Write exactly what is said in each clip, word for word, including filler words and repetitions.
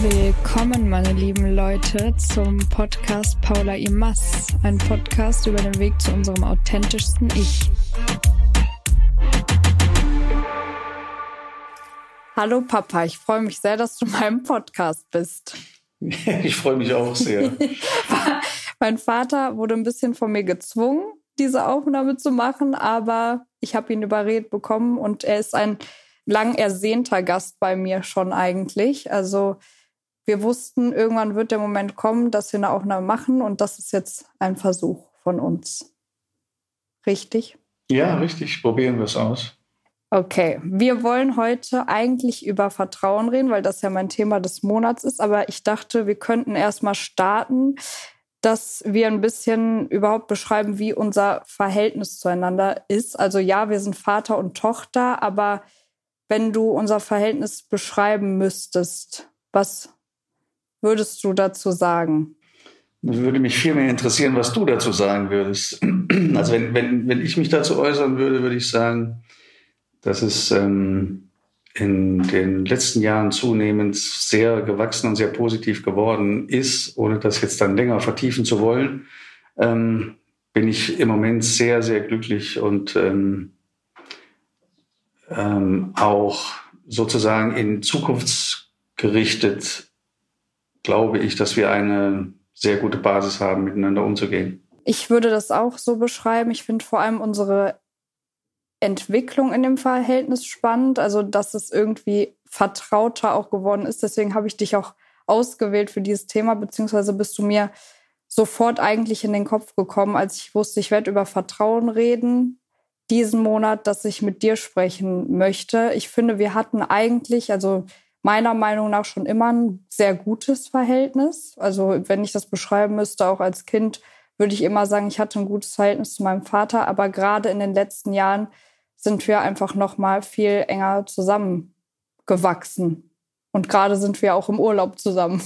Willkommen, meine lieben Leute, zum Podcast Paula Imas, ein Podcast über den Weg zu unserem authentischsten Ich. Hallo Papa, ich freue mich sehr, dass du in meinem Podcast bist. Ich freue mich auch sehr. Mein Vater wurde ein bisschen von mir gezwungen, diese Aufnahme zu machen, aber ich habe ihn überredet bekommen und er ist ein lang ersehnter Gast bei mir schon eigentlich. Also wir wussten, irgendwann wird der Moment kommen, dass wir eine Aufnahme machen und das ist jetzt ein Versuch von uns. Richtig? Ja, richtig. Probieren wir es aus. Okay, wir wollen heute eigentlich über Vertrauen reden, weil das ja mein Thema des Monats ist. Aber ich dachte, wir könnten erstmal starten, dass wir ein bisschen überhaupt beschreiben, wie unser Verhältnis zueinander ist. Also ja, wir sind Vater und Tochter, aber wenn du unser Verhältnis beschreiben müsstest, was würdest du dazu sagen? Mich würde mich viel mehr interessieren, was du dazu sagen würdest. Also wenn, wenn, wenn ich mich dazu äußern würde, würde ich sagen, dass es ähm, in den letzten Jahren zunehmend sehr gewachsen und sehr positiv geworden ist, ohne das jetzt dann länger vertiefen zu wollen, ähm, bin ich im Moment sehr, sehr glücklich und ähm, ähm, auch sozusagen in zukunftsgerichtet glaube ich, dass wir eine sehr gute Basis haben, miteinander umzugehen. Ich würde das auch so beschreiben. Ich finde vor allem unsere Entwicklung in dem Verhältnis spannend, also dass es irgendwie vertrauter auch geworden ist. Deswegen habe ich dich auch ausgewählt für dieses Thema, beziehungsweise bist du mir sofort eigentlich in den Kopf gekommen, als ich wusste, ich werde über Vertrauen reden diesen Monat, dass ich mit dir sprechen möchte. Ich finde, wir hatten eigentlich, also meiner Meinung nach schon immer ein sehr gutes Verhältnis. Also wenn ich das beschreiben müsste, auch als Kind, würde ich immer sagen, ich hatte ein gutes Verhältnis zu meinem Vater. Aber gerade in den letzten Jahren sind wir einfach noch mal viel enger zusammengewachsen. Und gerade sind wir auch im Urlaub zusammen.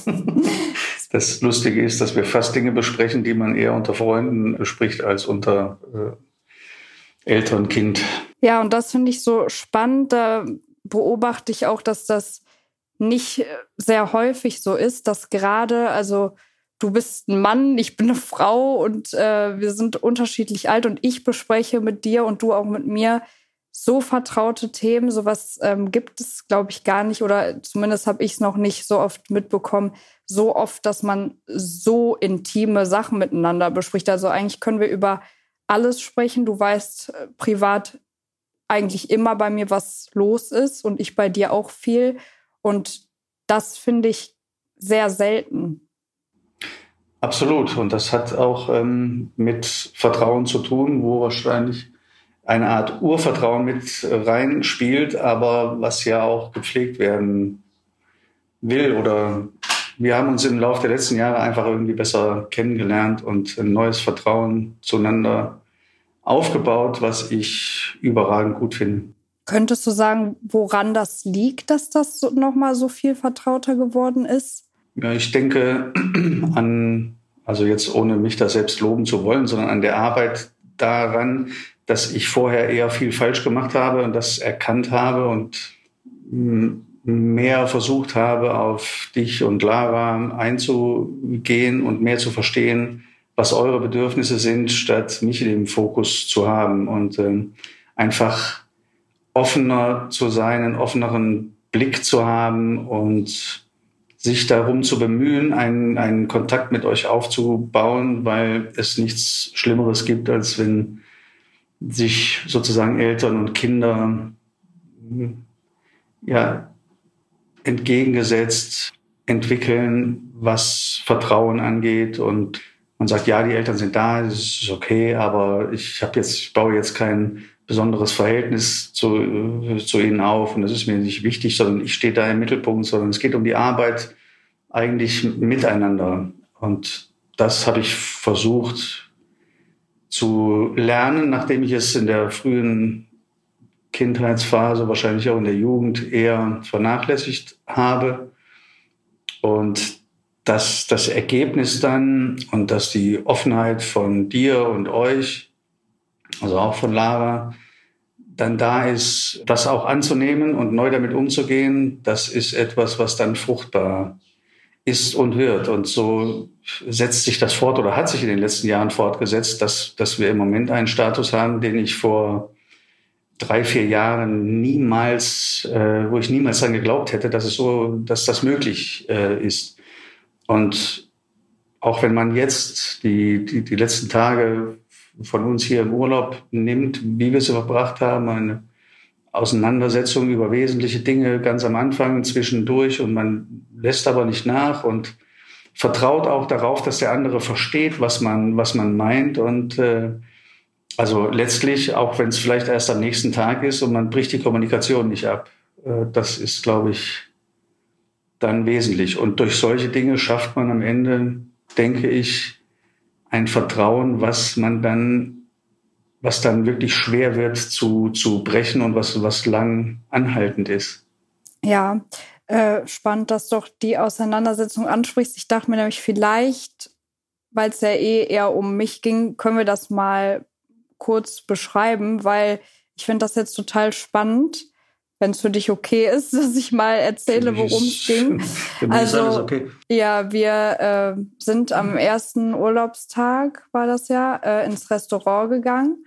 Das Lustige ist, dass wir fast Dinge besprechen, die man eher unter Freunden bespricht als unter äh, Eltern, Kind. Ja, und das finde ich so spannend. Da beobachte ich auch, dass das nicht sehr häufig so ist, dass gerade, also du bist ein Mann, ich bin eine Frau und äh, wir sind unterschiedlich alt und ich bespreche mit dir und du auch mit mir so vertraute Themen. Sowas ähm, gibt es, glaube ich, gar nicht oder zumindest habe ich es noch nicht so oft mitbekommen, so oft, dass man so intime Sachen miteinander bespricht. Also eigentlich können wir über alles sprechen. Du weißt äh, privat eigentlich immer bei mir, was los ist und ich bei dir auch viel. Und das finde ich sehr selten. Absolut. Und das hat auch ähm, mit Vertrauen zu tun, wo wahrscheinlich eine Art Urvertrauen mit reinspielt, aber was ja auch gepflegt werden will. Oder wir haben uns im Laufe der letzten Jahre einfach irgendwie besser kennengelernt und ein neues Vertrauen zueinander aufgebaut, was ich überragend gut finde. Könntest du sagen, woran das liegt, dass das so, nochmal so viel vertrauter geworden ist? Ja, ich denke an, also jetzt ohne mich da selbst loben zu wollen, sondern an der Arbeit daran, dass ich vorher eher viel falsch gemacht habe und das erkannt habe und mehr versucht habe, auf dich und Lara einzugehen und mehr zu verstehen, was eure Bedürfnisse sind, statt mich in dem Fokus zu haben und äh, einfach offener zu sein, einen offeneren Blick zu haben und sich darum zu bemühen, einen, einen Kontakt mit euch aufzubauen, weil es nichts Schlimmeres gibt, als wenn sich sozusagen Eltern und Kinder ja, entgegengesetzt entwickeln, was Vertrauen angeht. Und man sagt, ja, die Eltern sind da, das ist okay, aber ich habe jetzt, ich baue jetzt kein besonderes Verhältnis zu, zu ihnen auf und das ist mir nicht wichtig, sondern ich stehe da im Mittelpunkt, sondern es geht um die Arbeit eigentlich miteinander. Und das habe ich versucht zu lernen, nachdem ich es in der frühen Kindheitsphase, wahrscheinlich auch in der Jugend eher vernachlässigt habe. Und dass das Ergebnis dann und dass die Offenheit von dir und euch, also auch von Lara, dann da ist, das auch anzunehmen und neu damit umzugehen, das ist etwas, was dann fruchtbar ist und wird. Und so setzt sich das fort oder hat sich in den letzten Jahren fortgesetzt, dass, dass wir im Moment einen Status haben, den ich vor drei, vier Jahren niemals, äh, wo ich niemals daran geglaubt hätte, dass es so, dass das möglich äh, ist. Und auch wenn man jetzt die, die, die letzten Tage von uns hier im Urlaub nimmt, wie wir sie verbracht haben, eine Auseinandersetzung über wesentliche Dinge ganz am Anfang, zwischendurch, und man lässt aber nicht nach und vertraut auch darauf, dass der andere versteht, was man, was man meint. Und äh, also letztlich, auch wenn es vielleicht erst am nächsten Tag ist und man bricht die Kommunikation nicht ab, äh, das ist, glaube ich, dann wesentlich. Und durch solche Dinge schafft man am Ende, denke ich, ein Vertrauen, was man dann was dann wirklich schwer wird zu, zu brechen und was, was lang anhaltend ist. Ja, äh, spannend, dass du doch die Auseinandersetzung ansprichst. Ich dachte mir nämlich vielleicht, weil es ja eh eher um mich ging, können wir das mal kurz beschreiben, weil ich finde das jetzt total spannend, wenn es für dich okay ist, dass ich mal erzähle, worum es ging. Für mich also, ist alles okay. Ja, wir äh, sind am ersten Urlaubstag, war das ja, äh, ins Restaurant gegangen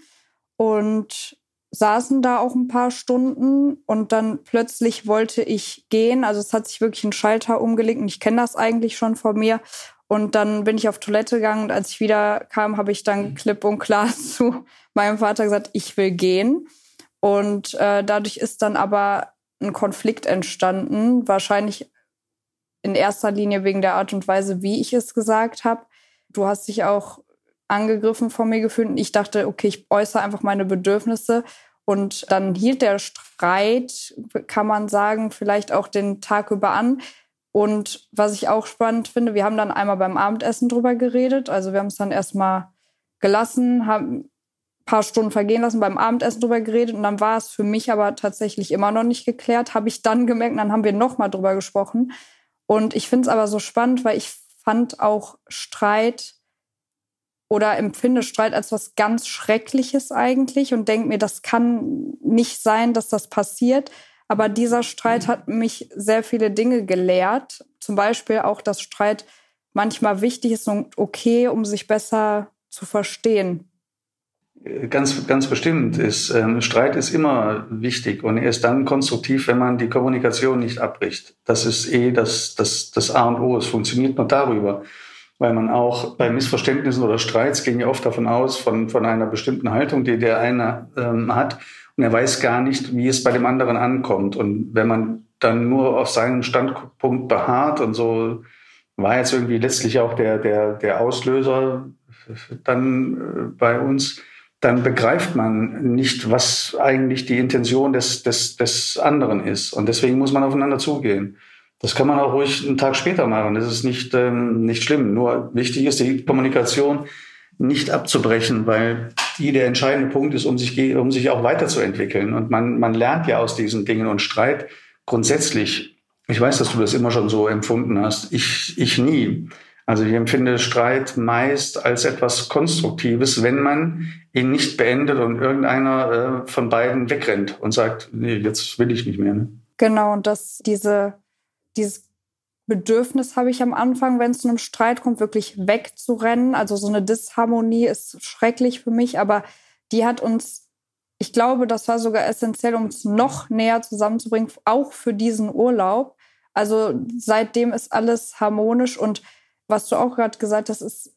und saßen da auch ein paar Stunden und dann plötzlich wollte ich gehen. Also es hat sich wirklich ein Schalter umgelegt und ich kenne das eigentlich schon von mir. Und dann bin ich auf Toilette gegangen und als ich wieder kam, habe ich dann klipp und klar zu meinem Vater gesagt, ich will gehen. Und äh, dadurch ist dann aber ein Konflikt entstanden, wahrscheinlich in erster Linie wegen der Art und Weise, wie ich es gesagt habe. Du hast dich auch angegriffen von mir gefühlt und ich dachte, okay, ich äußere einfach meine Bedürfnisse. Und dann hielt der Streit, kann man sagen, vielleicht auch den Tag über an. Und was ich auch spannend finde, wir haben dann einmal beim Abendessen drüber geredet. Also wir haben es dann erstmal gelassen, haben paar Stunden vergehen lassen, beim Abendessen drüber geredet und dann war es für mich aber tatsächlich immer noch nicht geklärt, habe ich dann gemerkt und dann haben wir nochmal drüber gesprochen. Und ich finde es aber so spannend, weil ich fand auch Streit oder empfinde Streit als was ganz Schreckliches eigentlich und denke mir, das kann nicht sein, dass das passiert. Aber dieser Streit hat mich sehr viele Dinge gelehrt. Zum Beispiel auch, dass Streit manchmal wichtig ist und okay, um sich besser zu verstehen. Ganz, ganz bestimmt ist, ähm, Streit ist immer wichtig und er ist dann konstruktiv, wenn man die Kommunikation nicht abbricht. Das ist eh das, das, das A und O. Es funktioniert nur darüber, weil man auch bei Missverständnissen oder Streits gehen ja oft davon aus, von, von einer bestimmten Haltung, die der eine ähm, hat und er weiß gar nicht, wie es bei dem anderen ankommt. Und wenn man dann nur auf seinem Standpunkt beharrt und so war jetzt irgendwie letztlich auch der, der, der Auslöser dann äh, bei uns, dann begreift man nicht, was eigentlich die Intention des, des, des anderen ist. Und deswegen muss man aufeinander zugehen. Das kann man auch ruhig einen Tag später machen. Das ist nicht, ähm, nicht schlimm. Nur wichtig ist, die Kommunikation nicht abzubrechen, weil die der entscheidende Punkt ist, um sich, um sich auch weiterzuentwickeln. Und man, man lernt ja aus diesen Dingen. Und Streit grundsätzlich, ich weiß, dass du das immer schon so empfunden hast, ich, ich nie. Also ich empfinde Streit meist als etwas Konstruktives, wenn man ihn nicht beendet und irgendeiner äh, von beiden wegrennt und sagt, nee, jetzt will ich nicht mehr. Ne? Genau, und das, diese, dieses Bedürfnis habe ich am Anfang, wenn es zu einem Streit kommt, wirklich wegzurennen. Also so eine Disharmonie ist schrecklich für mich, aber die hat uns, ich glaube, das war sogar essentiell, um uns noch näher zusammenzubringen, auch für diesen Urlaub. Also seitdem ist alles harmonisch und was du auch gerade gesagt hast, ist,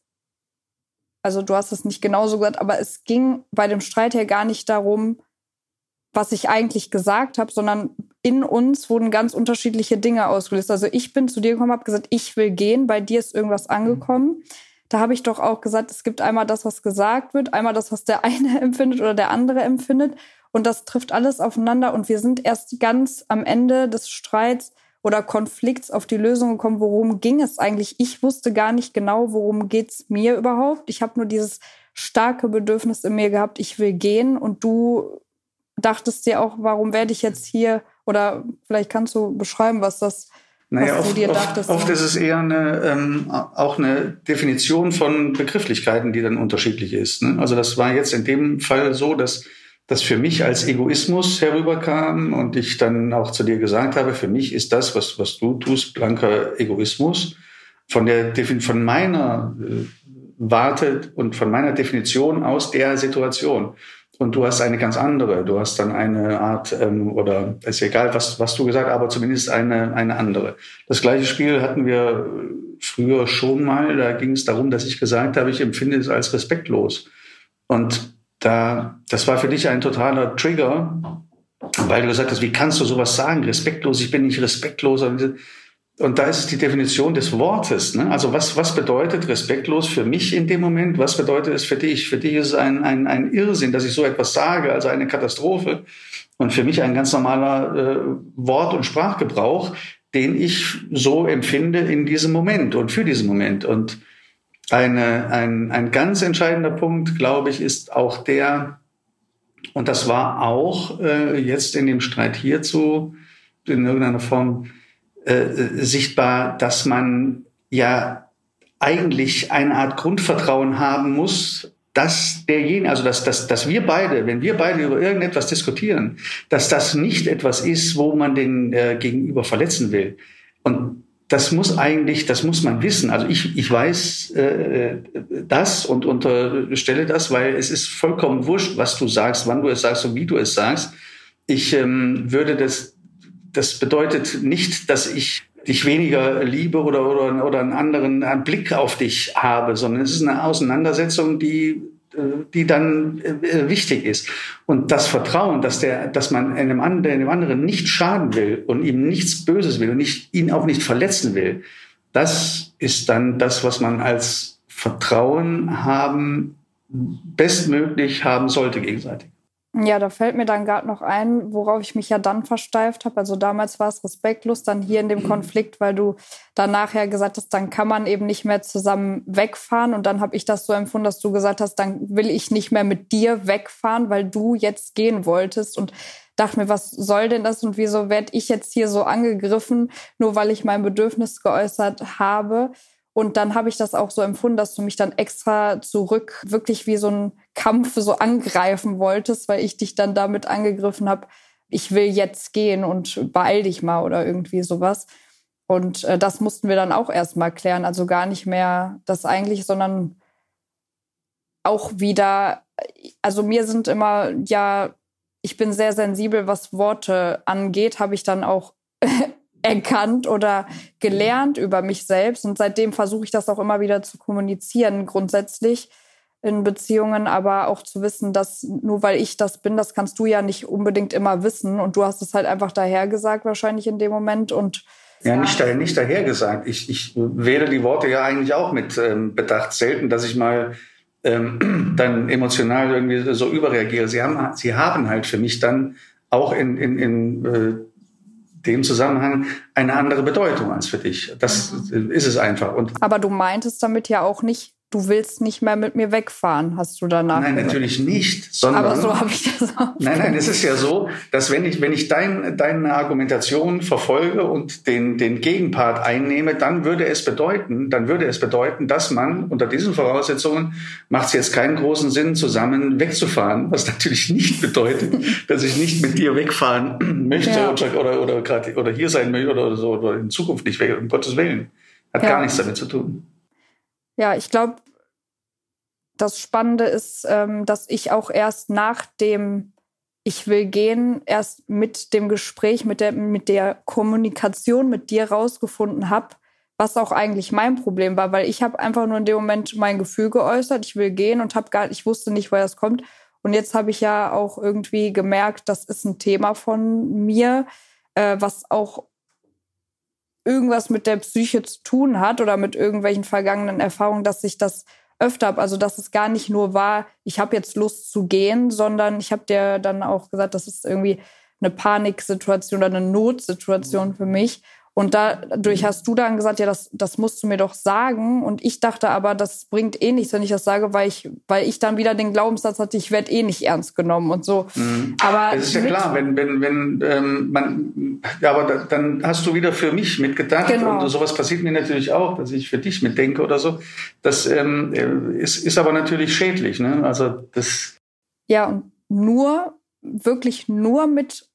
also du hast es nicht genauso gesagt, aber es ging bei dem Streit ja gar nicht darum, was ich eigentlich gesagt habe, sondern in uns wurden ganz unterschiedliche Dinge ausgelöst. Also ich bin zu dir gekommen, habe gesagt, ich will gehen, bei dir ist irgendwas angekommen. Da habe ich doch auch gesagt, es gibt einmal das, was gesagt wird, einmal das, was der eine empfindet oder der andere empfindet. Und das trifft alles aufeinander. Und wir sind erst ganz am Ende des Streits oder Konflikts auf die Lösung gekommen, worum ging es eigentlich. Ich wusste gar nicht genau, worum geht's mir überhaupt. Ich habe nur dieses starke Bedürfnis in mir gehabt, ich will gehen. Und du dachtest dir auch, warum werde ich jetzt hier? Oder vielleicht kannst du beschreiben, was das, naja, was oft, du dir oft, dachtest. Oft ist es eher eine, ähm, auch eine Definition von Begrifflichkeiten, die dann unterschiedlich ist. Ne? Also das war jetzt in dem Fall so, dass das für mich als Egoismus herüberkam und ich dann auch zu dir gesagt habe, für mich ist das, was, was du tust, blanker Egoismus. von der von meiner äh, Warte und von meiner Definition aus der Situation. Und du hast eine ganz andere. Du hast dann eine Art, ähm, oder ist egal, was, was du gesagt hast, aber zumindest eine, eine andere. Das gleiche Spiel hatten wir früher schon mal. Da ging es darum, dass ich gesagt habe, ich empfinde es als respektlos. Und da, das war für dich ein totaler Trigger, weil du gesagt hast, wie kannst du sowas sagen? Respektlos, ich bin nicht respektlos. Und da ist es die Definition des Wortes. Ne? Also was, was bedeutet respektlos für mich in dem Moment? Was bedeutet es für dich? Für dich ist es ein, ein, ein Irrsinn, dass ich so etwas sage, also eine Katastrophe. Und für mich ein ganz normaler äh, Wort- und Sprachgebrauch, den ich so empfinde in diesem Moment und für diesen Moment. Und eine, ein, ein ganz entscheidender Punkt, glaube ich, ist auch der, und das war auch äh, jetzt in dem Streit hierzu in irgendeiner Form Äh, sichtbar, dass man ja eigentlich eine Art Grundvertrauen haben muss, dass derjenige, also dass, dass, dass wir beide, wenn wir beide über irgendetwas diskutieren, dass das nicht etwas ist, wo man den äh, Gegenüber verletzen will. Und das muss eigentlich, das muss man wissen. Also ich, ich weiß äh, das und unterstelle das, weil es ist vollkommen wurscht, was du sagst, wann du es sagst und wie du es sagst. Ich ähm, würde das Das bedeutet nicht, dass ich dich weniger liebe oder, oder, oder einen anderen einen Blick auf dich habe, sondern es ist eine Auseinandersetzung, die, die dann äh, wichtig ist. Und das Vertrauen, dass, der, dass man einem anderen, einem anderen nicht schaden will und ihm nichts Böses will und nicht, ihn auch nicht verletzen will, das ist dann das, was man als Vertrauen haben, bestmöglich haben sollte gegenseitig. Ja, da fällt mir dann gerade noch ein, worauf ich mich ja dann versteift habe. Also damals war es respektlos, dann hier in dem Konflikt, weil du danach ja gesagt hast, dann kann man eben nicht mehr zusammen wegfahren. Und dann habe ich das so empfunden, dass du gesagt hast, dann will ich nicht mehr mit dir wegfahren, weil du jetzt gehen wolltest. Und dachte mir, was soll denn das und wieso werde ich jetzt hier so angegriffen, nur weil ich mein Bedürfnis geäußert habe? Und dann habe ich das auch so empfunden, dass du mich dann extra zurück wirklich wie so ein Kampf so angreifen wolltest, weil ich dich dann damit angegriffen habe, ich will jetzt gehen und beeil dich mal oder irgendwie sowas. Und äh, das mussten wir dann auch erstmal klären. Also gar nicht mehr das eigentlich, sondern auch wieder, also mir sind immer, ja, ich bin sehr sensibel, was Worte angeht, habe ich dann auch erkannt oder gelernt über mich selbst. Und seitdem versuche ich das auch immer wieder zu kommunizieren, grundsätzlich in Beziehungen, aber auch zu wissen, dass nur weil ich das bin, das kannst du ja nicht unbedingt immer wissen. Und du hast es halt einfach dahergesagt wahrscheinlich in dem Moment. Und ja, nicht, daher, nicht dahergesagt. Ich, ich wähle die Worte ja eigentlich auch mit ähm, Bedacht. Selten, dass ich mal ähm, dann emotional irgendwie so überreagiere. Sie haben, sie haben halt für mich dann auch in, in, in äh, dem Zusammenhang eine andere Bedeutung als für dich. Das mhm. ist es einfach. Und aber du meintest damit ja auch nicht, du willst nicht mehr mit mir wegfahren, hast du danach Nein, gesagt. Natürlich nicht. Sondern, aber so habe ich das auch. Nein, nein, es ist ja so, dass wenn ich, wenn ich dein, deine Argumentation verfolge und den, den Gegenpart einnehme, dann würde es bedeuten, dann würde es bedeuten, dass man unter diesen Voraussetzungen macht es jetzt keinen großen Sinn, zusammen wegzufahren, was natürlich nicht bedeutet, dass ich nicht mit dir wegfahren möchte ja. oder, oder, oder, grad, oder hier sein möchte oder so, oder in Zukunft nicht weg, um Gottes Willen. Hat ja. gar nichts damit zu tun. Ja, ich glaube, das Spannende ist, ähm, dass ich auch erst nach dem Ich will gehen, erst mit dem Gespräch, mit der, mit der Kommunikation mit dir rausgefunden habe, was auch eigentlich mein Problem war, weil ich habe einfach nur in dem Moment mein Gefühl geäußert, ich will gehen und habe gar, ich wusste nicht, woher das kommt. Und jetzt habe ich ja auch irgendwie gemerkt, das ist ein Thema von mir, äh, was auch irgendwas mit der Psyche zu tun hat oder mit irgendwelchen vergangenen Erfahrungen, dass ich das öfter habe. Also dass es gar nicht nur war, ich habe jetzt Lust zu gehen, sondern ich habe dir dann auch gesagt, das ist irgendwie eine Paniksituation oder eine Notsituation für mich. Und dadurch hast du dann gesagt, ja, das, das musst du mir doch sagen. Und ich dachte aber, das bringt eh nichts, wenn ich das sage, weil ich, weil ich dann wieder den Glaubenssatz hatte, ich werde eh nicht ernst genommen und so. Mhm. Aber es ist ja klar, wenn, wenn, wenn ähm, man, ja, aber da, dann hast du wieder für mich mitgedacht. Genau. Und sowas passiert mir natürlich auch, dass ich für dich mitdenke oder so. Das ähm, ist, ist aber natürlich schädlich, ne? Also das. Ja, und nur, wirklich nur mit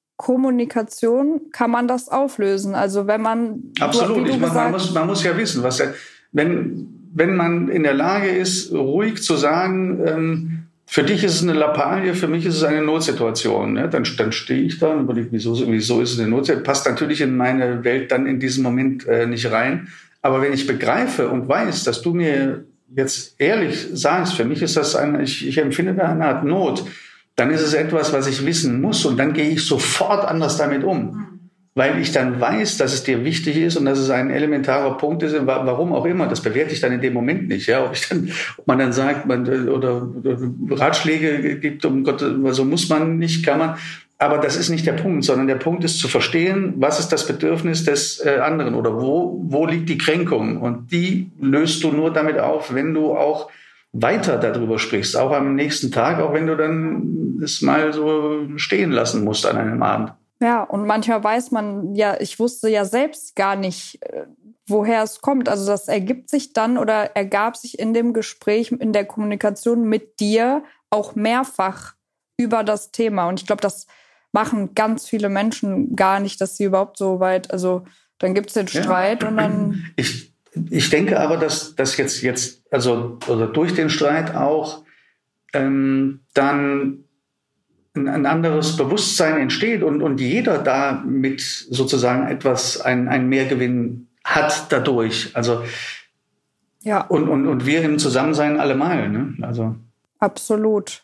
Kommunikation kann man das auflösen. Also wenn man... Absolut. Du, ich meine, man, muss, man muss ja wissen, was der, wenn, wenn man in der Lage ist, ruhig zu sagen, ähm, für dich ist es eine Lappalie, für mich ist es eine Notsituation. Ne? Dann, dann stehe ich da und überlege, wieso, wieso ist es eine Notsituation? Passt natürlich in meine Welt dann in diesem Moment äh, nicht rein. Aber wenn ich begreife und weiß, dass du mir jetzt ehrlich sagst, für mich ist das eine, ich, ich empfinde da eine Art Not, dann ist es etwas, was ich wissen muss und dann gehe ich sofort anders damit um. Weil ich dann weiß, dass es dir wichtig ist und dass es ein elementarer Punkt ist, warum auch immer. Das bewerte ich dann in dem Moment nicht. Ja, ob ich dann, ob man dann sagt, man, oder, oder Ratschläge gibt, um Gott, so muss man nicht, kann man. Aber das ist nicht der Punkt, sondern der Punkt ist zu verstehen, was ist das Bedürfnis des äh, anderen oder wo, wo liegt die Kränkung? Und die löst du nur damit auf, wenn du auch weiter darüber sprichst, auch am nächsten Tag, auch wenn du dann es mal so stehen lassen musst an einem Abend. Ja, und manchmal weiß man ja, ich wusste ja selbst gar nicht, woher es kommt. Also das ergibt sich dann oder ergab sich in dem Gespräch, in der Kommunikation mit dir auch mehrfach über das Thema. Und ich glaube, das machen ganz viele Menschen gar nicht, dass sie überhaupt so weit, also dann gibt es den Streit ja. und dann... Ich, ich denke aber, dass das jetzt, jetzt, also oder durch den Streit auch ähm, dann ein anderes Bewusstsein entsteht und, und jeder damit sozusagen etwas, ein, ein Mehrgewinn hat dadurch. Also, ja. Und, und, und wir im Zusammensein allemal, ne? Also. Absolut.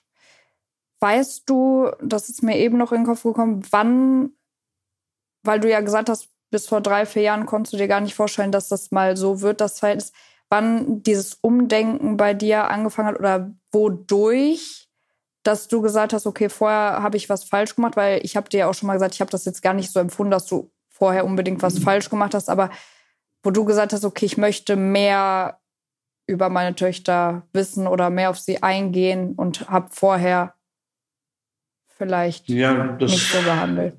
Weißt du, das ist mir eben noch in den Kopf gekommen, wann, weil du ja gesagt hast, bis vor drei, vier Jahren konntest du dir gar nicht vorstellen, dass das mal so wird, das Verhältnis, wann dieses Umdenken bei dir angefangen hat oder wodurch, dass du gesagt hast, okay, vorher habe ich was falsch gemacht, weil ich habe dir ja auch schon mal gesagt, ich habe das jetzt gar nicht so empfunden, dass du vorher unbedingt was mhm. falsch gemacht hast, aber wo du gesagt hast, okay, ich möchte mehr über meine Töchter wissen oder mehr auf sie eingehen und habe vorher vielleicht ja, das, nicht so behandelt.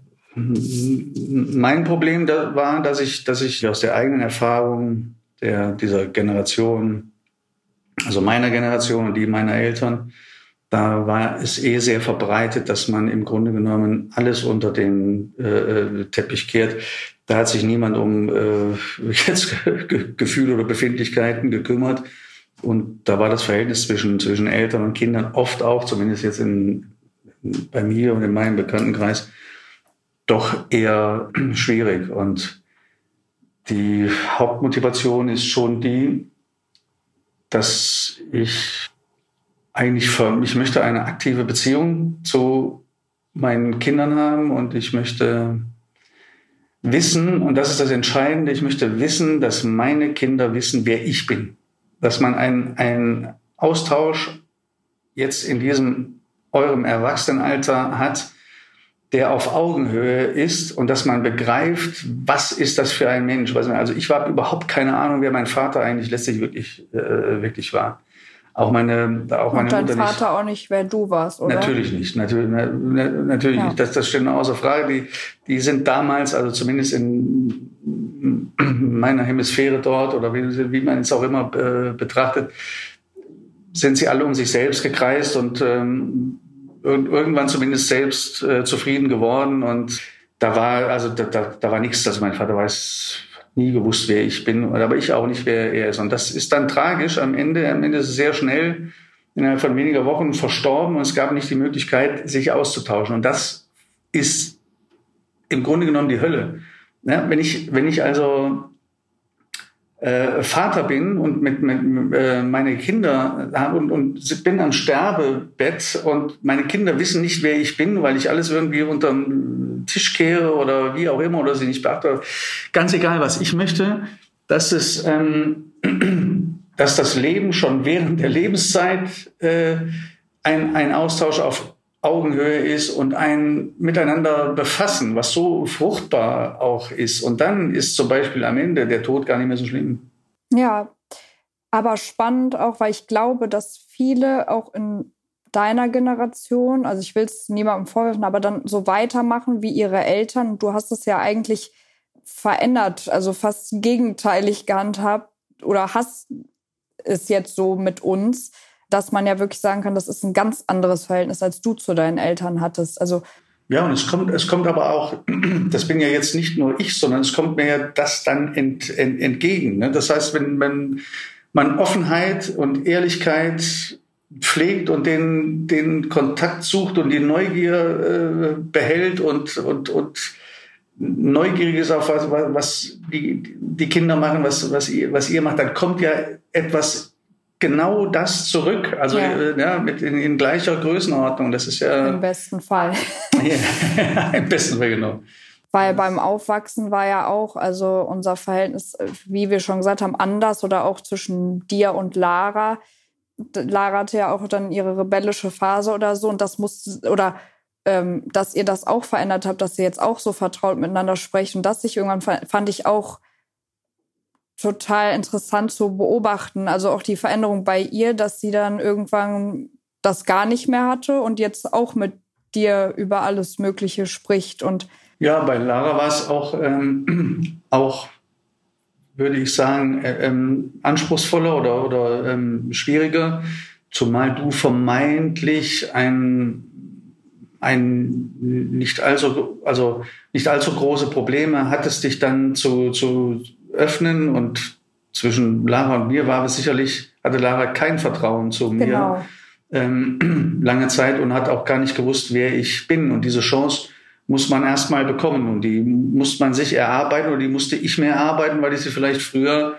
Mein Problem da war, dass ich, dass ich aus der eigenen Erfahrung der, dieser Generation, also meiner Generation und die meiner Eltern, da war es eh sehr verbreitet, dass man im Grunde genommen alles unter den äh, Teppich kehrt. Da hat sich niemand um äh, jetzt Gefühle oder Befindlichkeiten gekümmert. Und da war das Verhältnis zwischen, zwischen Eltern und Kindern oft auch, zumindest jetzt in, bei mir und in meinem Bekanntenkreis, doch eher schwierig. Und die Hauptmotivation ist schon die, dass ich eigentlich, für, ich möchte eine aktive Beziehung zu meinen Kindern haben und ich möchte wissen, und das ist das Entscheidende, ich möchte wissen, dass meine Kinder wissen, wer ich bin. Dass man einen, einen Austausch jetzt in diesem eurem Erwachsenenalter hat, der auf Augenhöhe ist und dass man begreift, was ist das für ein Mensch. Also ich habe überhaupt keine Ahnung, wer mein Vater eigentlich letztlich wirklich, äh, wirklich war. Auch meine, auch meine und dein Mutter Vater nicht. auch nicht, wer du warst, oder? Natürlich nicht. Natürlich, na, natürlich ja. nicht. Das, das steht noch außer Frage. Die, die sind damals, also zumindest in meiner Hemisphäre dort oder wie, wie man es auch immer äh, betrachtet, sind sie alle um sich selbst gekreist und ähm, irgendwann zumindest selbst äh, zufrieden geworden. Und da war, also da, da, da war nichts. Also mein Vater weiß nie gewusst, wer ich bin, aber ich auch nicht, wer er ist. Und das ist dann tragisch. Am Ende, am Ende ist es sehr schnell, innerhalb von weniger Wochen verstorben und es gab nicht die Möglichkeit, sich auszutauschen. Und das ist im Grunde genommen die Hölle. Ja, wenn ich, wenn ich also äh, Vater bin und mit, mit äh, meine Kinder habe und, und bin am Sterbebett und meine Kinder wissen nicht, wer ich bin, weil ich alles irgendwie unterm Tisch kehre oder wie auch immer oder sie nicht beachte. Ganz egal, was ich möchte, dass es, ähm, dass das Leben schon während der Lebenszeit äh, ein, ein Austausch auf Augenhöhe ist und ein Miteinander befassen, was so fruchtbar auch ist. Und dann ist zum Beispiel am Ende der Tod gar nicht mehr so schlimm. Ja, aber spannend auch, weil ich glaube, dass viele auch in deiner Generation, also ich will es niemandem vorwerfen, aber dann so weitermachen wie ihre Eltern. Du hast es ja eigentlich verändert, also fast gegenteilig gehandhabt oder hast es jetzt so mit uns, dass man ja wirklich sagen kann, das ist ein ganz anderes Verhältnis, als du zu deinen Eltern hattest. Also Ja, und es kommt, es kommt aber auch, das bin ja jetzt nicht nur ich, sondern es kommt mir ja das dann ent, ent, entgegen. Ne? Das heißt, wenn, wenn man Offenheit und Ehrlichkeit pflegt und den, den Kontakt sucht und die Neugier äh, behält und, und, und neugierig ist auf was, was die, die Kinder machen, was, was, ihr, was ihr macht, dann kommt ja etwas genau das zurück, also ja. Äh, ja, mit in, in gleicher Größenordnung. Das ist ja im besten Fall. Ja, im besten Fall, genau. Weil beim Aufwachsen war ja auch, also unser Verhältnis, wie wir schon gesagt haben, anders oder auch zwischen dir und Lara. Lara hatte ja auch dann ihre rebellische Phase oder so und das musste, oder ähm, dass ihr das auch verändert habt, dass ihr jetzt auch so vertraut miteinander sprecht und das sich irgendwann fand ich auch total interessant zu beobachten. Also auch die Veränderung bei ihr, dass sie dann irgendwann das gar nicht mehr hatte und jetzt auch mit dir über alles Mögliche spricht. Und ja, bei Lara war es auch, ähm, auch würde ich sagen, äh, ähm, anspruchsvoller oder, oder ähm, schwieriger, zumal du vermeintlich ein ein nicht allzu, also nicht allzu große Probleme hattest, dich dann zu, zu öffnen und zwischen Lara und mir war es sicherlich, hatte Lara kein Vertrauen zu mir genau. ähm, lange Zeit und hat auch gar nicht gewusst, wer ich bin. Und diese Chance muss man erst mal bekommen und die muss man sich erarbeiten oder die musste ich mir erarbeiten, weil ich sie vielleicht früher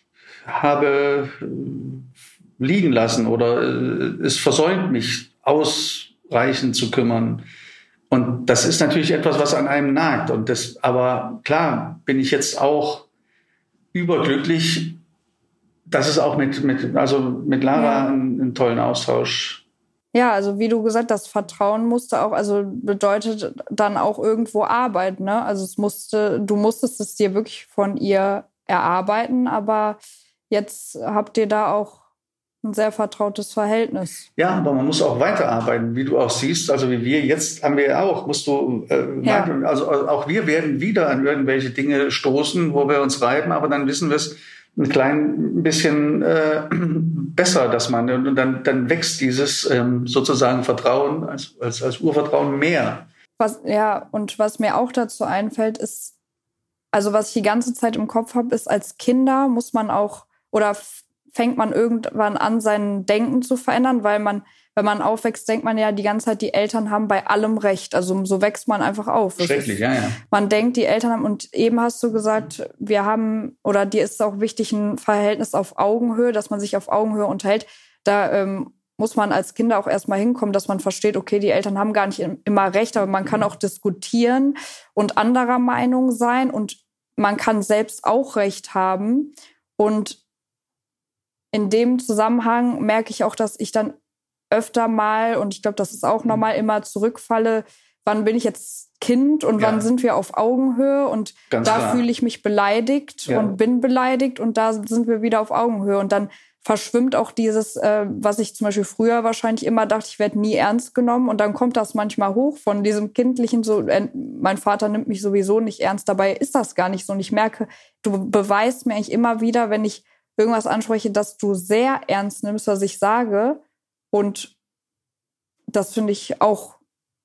habe liegen lassen oder es versäumt, mich ausreichend zu kümmern. Und das ist natürlich etwas, was an einem nagt. Und das, aber klar bin ich jetzt auch überglücklich, dass es auch mit, mit, also mit Lara ja. einen, einen tollen Austausch. Ja, also wie du gesagt hast, Vertrauen musste auch, also bedeutet dann auch irgendwo Arbeit, ne? Also es musste, du musstest es dir wirklich von ihr erarbeiten, aber jetzt habt ihr da auch ein sehr vertrautes Verhältnis. Ja, aber man muss auch weiterarbeiten, wie du auch siehst. Also wie wir jetzt haben wir auch, musst du, äh, ja. also auch wir werden wieder an irgendwelche Dinge stoßen, wo wir uns reiben, aber dann wissen wir es ein klein bisschen äh, besser, dass man, und dann, dann wächst dieses ähm, sozusagen Vertrauen als, als, als Urvertrauen mehr. Was, ja, und was mir auch dazu einfällt, ist, also was ich die ganze Zeit im Kopf habe, ist, als Kinder muss man auch, oder fängt man irgendwann an, sein Denken zu verändern, weil man, wenn man aufwächst, denkt man ja die ganze Zeit, die Eltern haben bei allem Recht. Also so wächst man einfach auf. Schrecklich, ja, ja. Man denkt, die Eltern haben, und eben hast du gesagt, wir haben, oder dir ist auch wichtig, ein Verhältnis auf Augenhöhe, dass man sich auf Augenhöhe unterhält. Da ähm, muss man als Kinder auch erstmal hinkommen, dass man versteht, okay, die Eltern haben gar nicht immer recht, aber man kann auch diskutieren und anderer Meinung sein und man kann selbst auch Recht haben. Und in dem Zusammenhang merke ich auch, dass ich dann öfter mal, und ich glaube, das ist auch normal, immer zurückfalle, wann bin ich jetzt Kind und ja. wann sind wir auf Augenhöhe und Ganz da fühle ich mich beleidigt ja. und bin beleidigt und da sind wir wieder auf Augenhöhe und dann verschwimmt auch dieses, äh, was ich zum Beispiel früher wahrscheinlich immer dachte, ich werde nie ernst genommen und dann kommt das manchmal hoch von diesem kindlichen, so äh, mein Vater nimmt mich sowieso nicht ernst, dabei ist das gar nicht so und ich merke, du beweist mir eigentlich immer wieder, wenn ich irgendwas anspreche, dass du sehr ernst nimmst, was ich sage. Und das finde ich auch,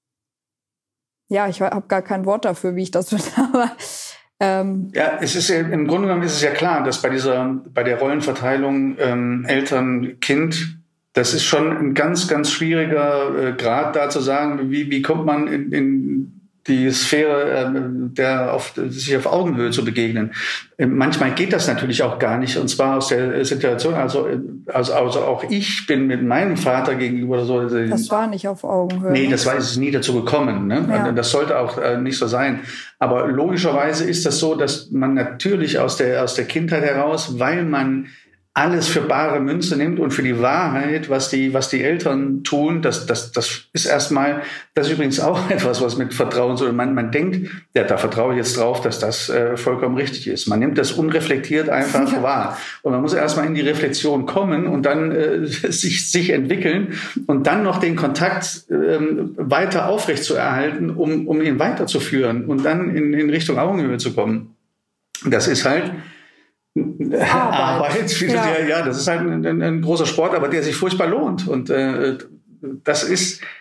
ja, ich habe gar kein Wort dafür, wie ich das finde, aber ähm, ja, es ist ja, im Grunde genommen ist es ja klar, dass bei dieser, bei der Rollenverteilung ähm, Eltern-Kind, das ist schon ein ganz, ganz schwieriger äh, Grad, da zu sagen, wie, wie kommt man in, in die Sphäre, äh, der auf, sich auf Augenhöhe zu begegnen. Äh, manchmal geht das natürlich auch gar nicht, und zwar aus der Situation, also, also, also auch ich bin mit meinem Vater gegenüber so. Das war nicht auf Augenhöhe. Nee, das war, ist nie dazu gekommen. Ne? Ja. Das sollte auch äh, nicht so sein. Aber logischerweise ist das so, dass man natürlich aus der, aus der Kindheit heraus, weil man alles für bare Münze nimmt und für die Wahrheit, was die, was die Eltern tun, das, das, das ist erstmal, das ist übrigens auch etwas, was mit Vertrauen so, man, man denkt, ja, da vertraue ich jetzt drauf, dass das äh, vollkommen richtig ist. Man nimmt das unreflektiert einfach ja. wahr. Und man muss erstmal in die Reflexion kommen und dann äh, sich, sich entwickeln und dann noch den Kontakt äh, weiter aufrecht zu erhalten, um, um ihn weiterzuführen und dann in, in Richtung Augenhöhe zu kommen. Das ist halt Arbeit. Arbeit. Ja. ja, das ist halt ein, ein, ein großer Sport, aber der sich furchtbar lohnt. Und äh, das ist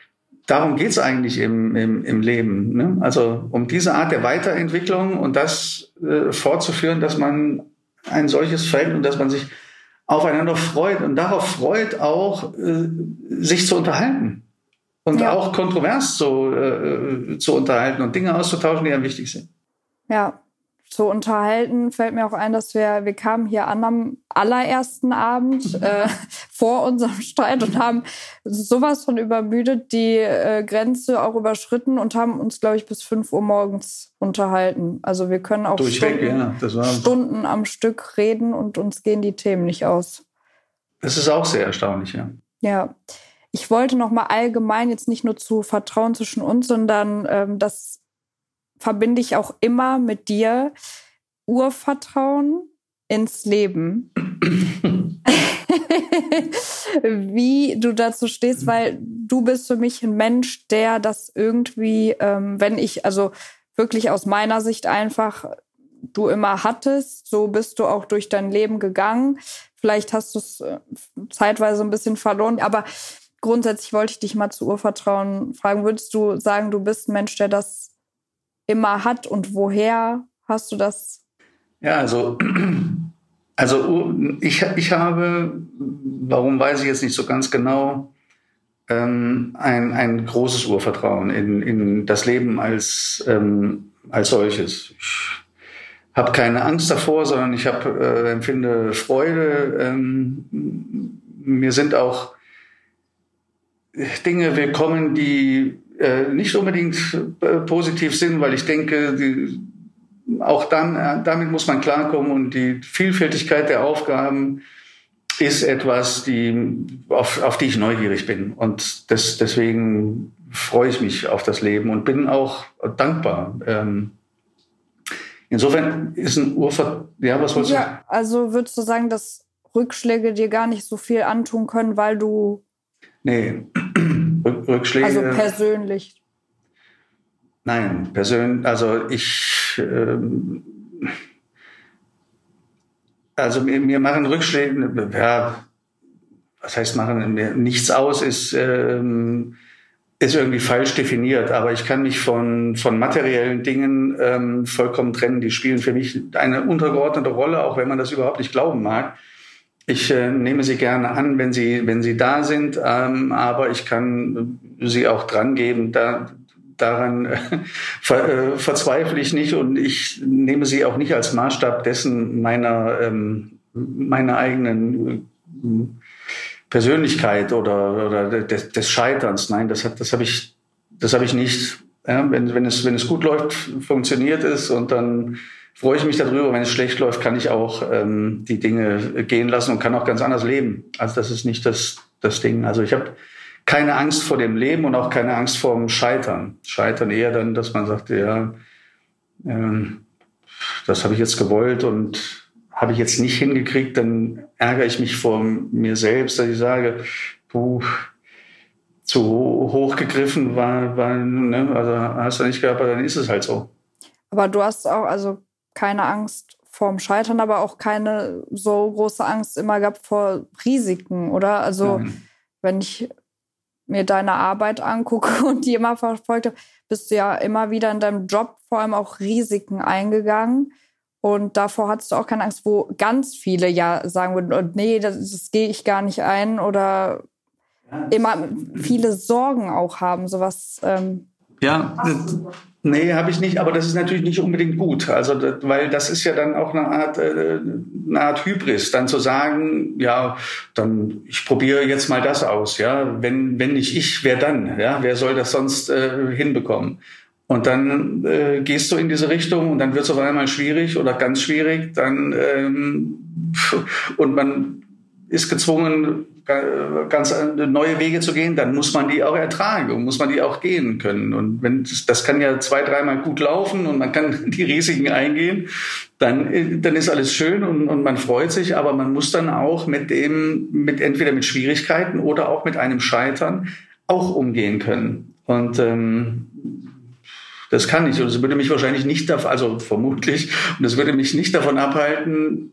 darum geht es eigentlich im, im, im Leben. Ne? Also um diese Art der Weiterentwicklung und das äh, fortzuführen, dass man ein solches Verhältnis und dass man sich aufeinander freut und darauf freut auch, äh, sich zu unterhalten und ja. auch kontrovers zu, äh, zu unterhalten und Dinge auszutauschen, die einem wichtig sind. Ja, zu unterhalten fällt mir auch ein, dass wir, wir kamen hier an am allerersten Abend äh, vor unserem Streit und haben sowas von übermüdet, die äh, Grenze auch überschritten und haben uns, glaube ich, bis fünf Uhr morgens unterhalten. Also wir können auch Durchweg, Stunden, ja, das war Stunden am Stück reden und uns gehen die Themen nicht aus. Das ist auch sehr erstaunlich, ja. Ja, ich wollte noch mal allgemein jetzt nicht nur zu Vertrauen zwischen uns, sondern ähm, das verbinde ich auch immer mit dir, Urvertrauen ins Leben. Wie du dazu stehst, weil du bist für mich ein Mensch, der das irgendwie, ähm, wenn ich, also wirklich aus meiner Sicht einfach, du immer hattest, so bist du auch durch dein Leben gegangen. Vielleicht hast du es äh, zeitweise ein bisschen verloren, aber grundsätzlich wollte ich dich mal zu Urvertrauen fragen. Würdest du sagen, du bist ein Mensch, der das immer hat und woher hast du das? Ja, also, also ich, ich habe, warum weiß ich jetzt nicht so ganz genau, ähm, ein, ein großes Urvertrauen in, in das Leben als, ähm, als solches. Ich habe keine Angst davor, sondern ich hab, äh, empfinde Freude. Ähm, mir sind auch Dinge willkommen, die äh, nicht unbedingt äh, positiv sind, weil ich denke, die, auch dann, äh, damit muss man klarkommen und die Vielfältigkeit der Aufgaben ist etwas, die, auf, auf die ich neugierig bin. Und das, deswegen freue ich mich auf das Leben und bin auch dankbar. Ähm, insofern ist ein Urver... Ja, was wolltest du sagen? Ja, also würdest du sagen, dass Rückschläge dir gar nicht so viel antun können, weil du... Nee, Rückschläge... Also persönlich. Nein, persönlich, also ich... Ähm, also mir, mir machen Rückschläge... Ja, was heißt machen? Mir nichts aus ist... Ähm, ist irgendwie falsch definiert, aber ich kann mich von, von materiellen Dingen ähm, vollkommen trennen. Die spielen für mich eine untergeordnete Rolle, auch wenn man das überhaupt nicht glauben mag. Ich äh, nehme sie gerne an, wenn sie, wenn sie da sind, ähm, aber ich kann sie auch dran geben. Da, daran äh, ver, äh, verzweifle ich nicht und ich nehme sie auch nicht als Maßstab dessen meiner, ähm, meiner eigenen äh, Persönlichkeit oder, oder des, des Scheiterns. Nein, das hat, das habe ich, das habe ich nicht. Ja, wenn, wenn es, wenn es gut läuft, funktioniert es und dann freue ich mich darüber. Wenn es schlecht läuft, kann ich auch ähm, die Dinge gehen lassen und kann auch ganz anders leben. Also das ist nicht das, das Ding. Also ich habe keine Angst vor dem Leben und auch keine Angst vor dem Scheitern. Scheitern eher dann, dass man sagt, ja, ähm, das habe ich jetzt gewollt und habe ich jetzt nicht hingekriegt, dann ärgere ich mich vor mir selbst, dass ich sage, puh, zu hoch gegriffen war, war ne? Also hast du nicht gehabt, aber dann ist es halt so. Aber du hast auch also keine Angst vorm Scheitern, aber auch keine so große Angst immer gehabt vor Risiken, oder? Also Nein. Wenn ich mir deine Arbeit angucke und die immer verfolgt habe, bist du ja immer wieder in deinem Job vor allem auch Risiken eingegangen. Und davor hattest du auch keine Angst, wo ganz viele ja sagen würden, nee, das, das gehe ich gar nicht ein oder ja, immer viele Sorgen auch haben, sowas. Ähm, ja, das, nee, habe ich nicht, aber das ist natürlich nicht unbedingt gut. Also, das, weil das ist ja dann auch eine Art, äh, eine Art Hybris, dann zu sagen, ja, dann ich probiere jetzt mal das aus, ja, wenn wenn nicht ich, wer dann, ja, wer soll das sonst äh, hinbekommen? Und dann äh, gehst du in diese Richtung und dann wird es auf einmal schwierig oder ganz schwierig. Dann ähm, und man ist gezwungen, ganz neue Wege zu gehen. Dann muss man die auch ertragen und muss man die auch gehen können. Und wenn das kann ja zwei, dreimal gut laufen und man kann die Risiken eingehen, dann dann ist alles schön und, und man freut sich. Aber man muss dann auch mit dem, mit entweder mit Schwierigkeiten oder auch mit einem Scheitern auch umgehen können. Und ähm, das kann ich. Und es würde mich wahrscheinlich nicht, also vermutlich, und es würde mich nicht davon abhalten,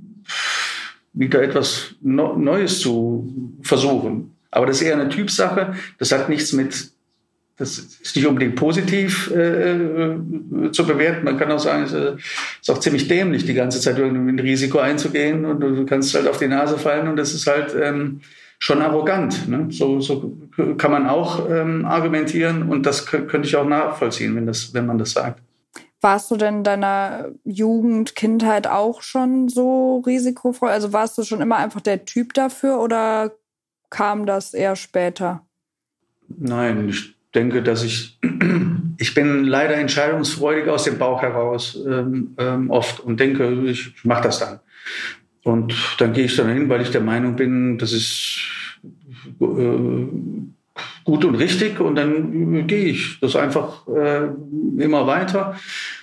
wieder etwas Neues zu versuchen. Aber das ist eher eine Typsache. Das hat nichts mit das ist nicht unbedingt positiv äh, zu bewerten. Man kann auch sagen, es ist auch ziemlich dämlich, die ganze Zeit irgendwie ein Risiko einzugehen und du kannst halt auf die Nase fallen und das ist halt ähm, schon arrogant. Ne? So, so kann man auch ähm, argumentieren und das k- könnte ich auch nachvollziehen, wenn, das, wenn man das sagt. Warst du denn in deiner Jugend, Kindheit auch schon so risikovoll? Also warst du schon immer einfach der Typ dafür oder kam das eher später? Nein, ich denke, dass ich, ich bin leider entscheidungsfreudig aus dem Bauch heraus ähm, ähm, oft und denke, ich mache das dann. Und dann gehe ich dann hin, weil ich der Meinung bin, das ist äh, gut und richtig und dann äh, gehe ich das einfach äh, immer weiter.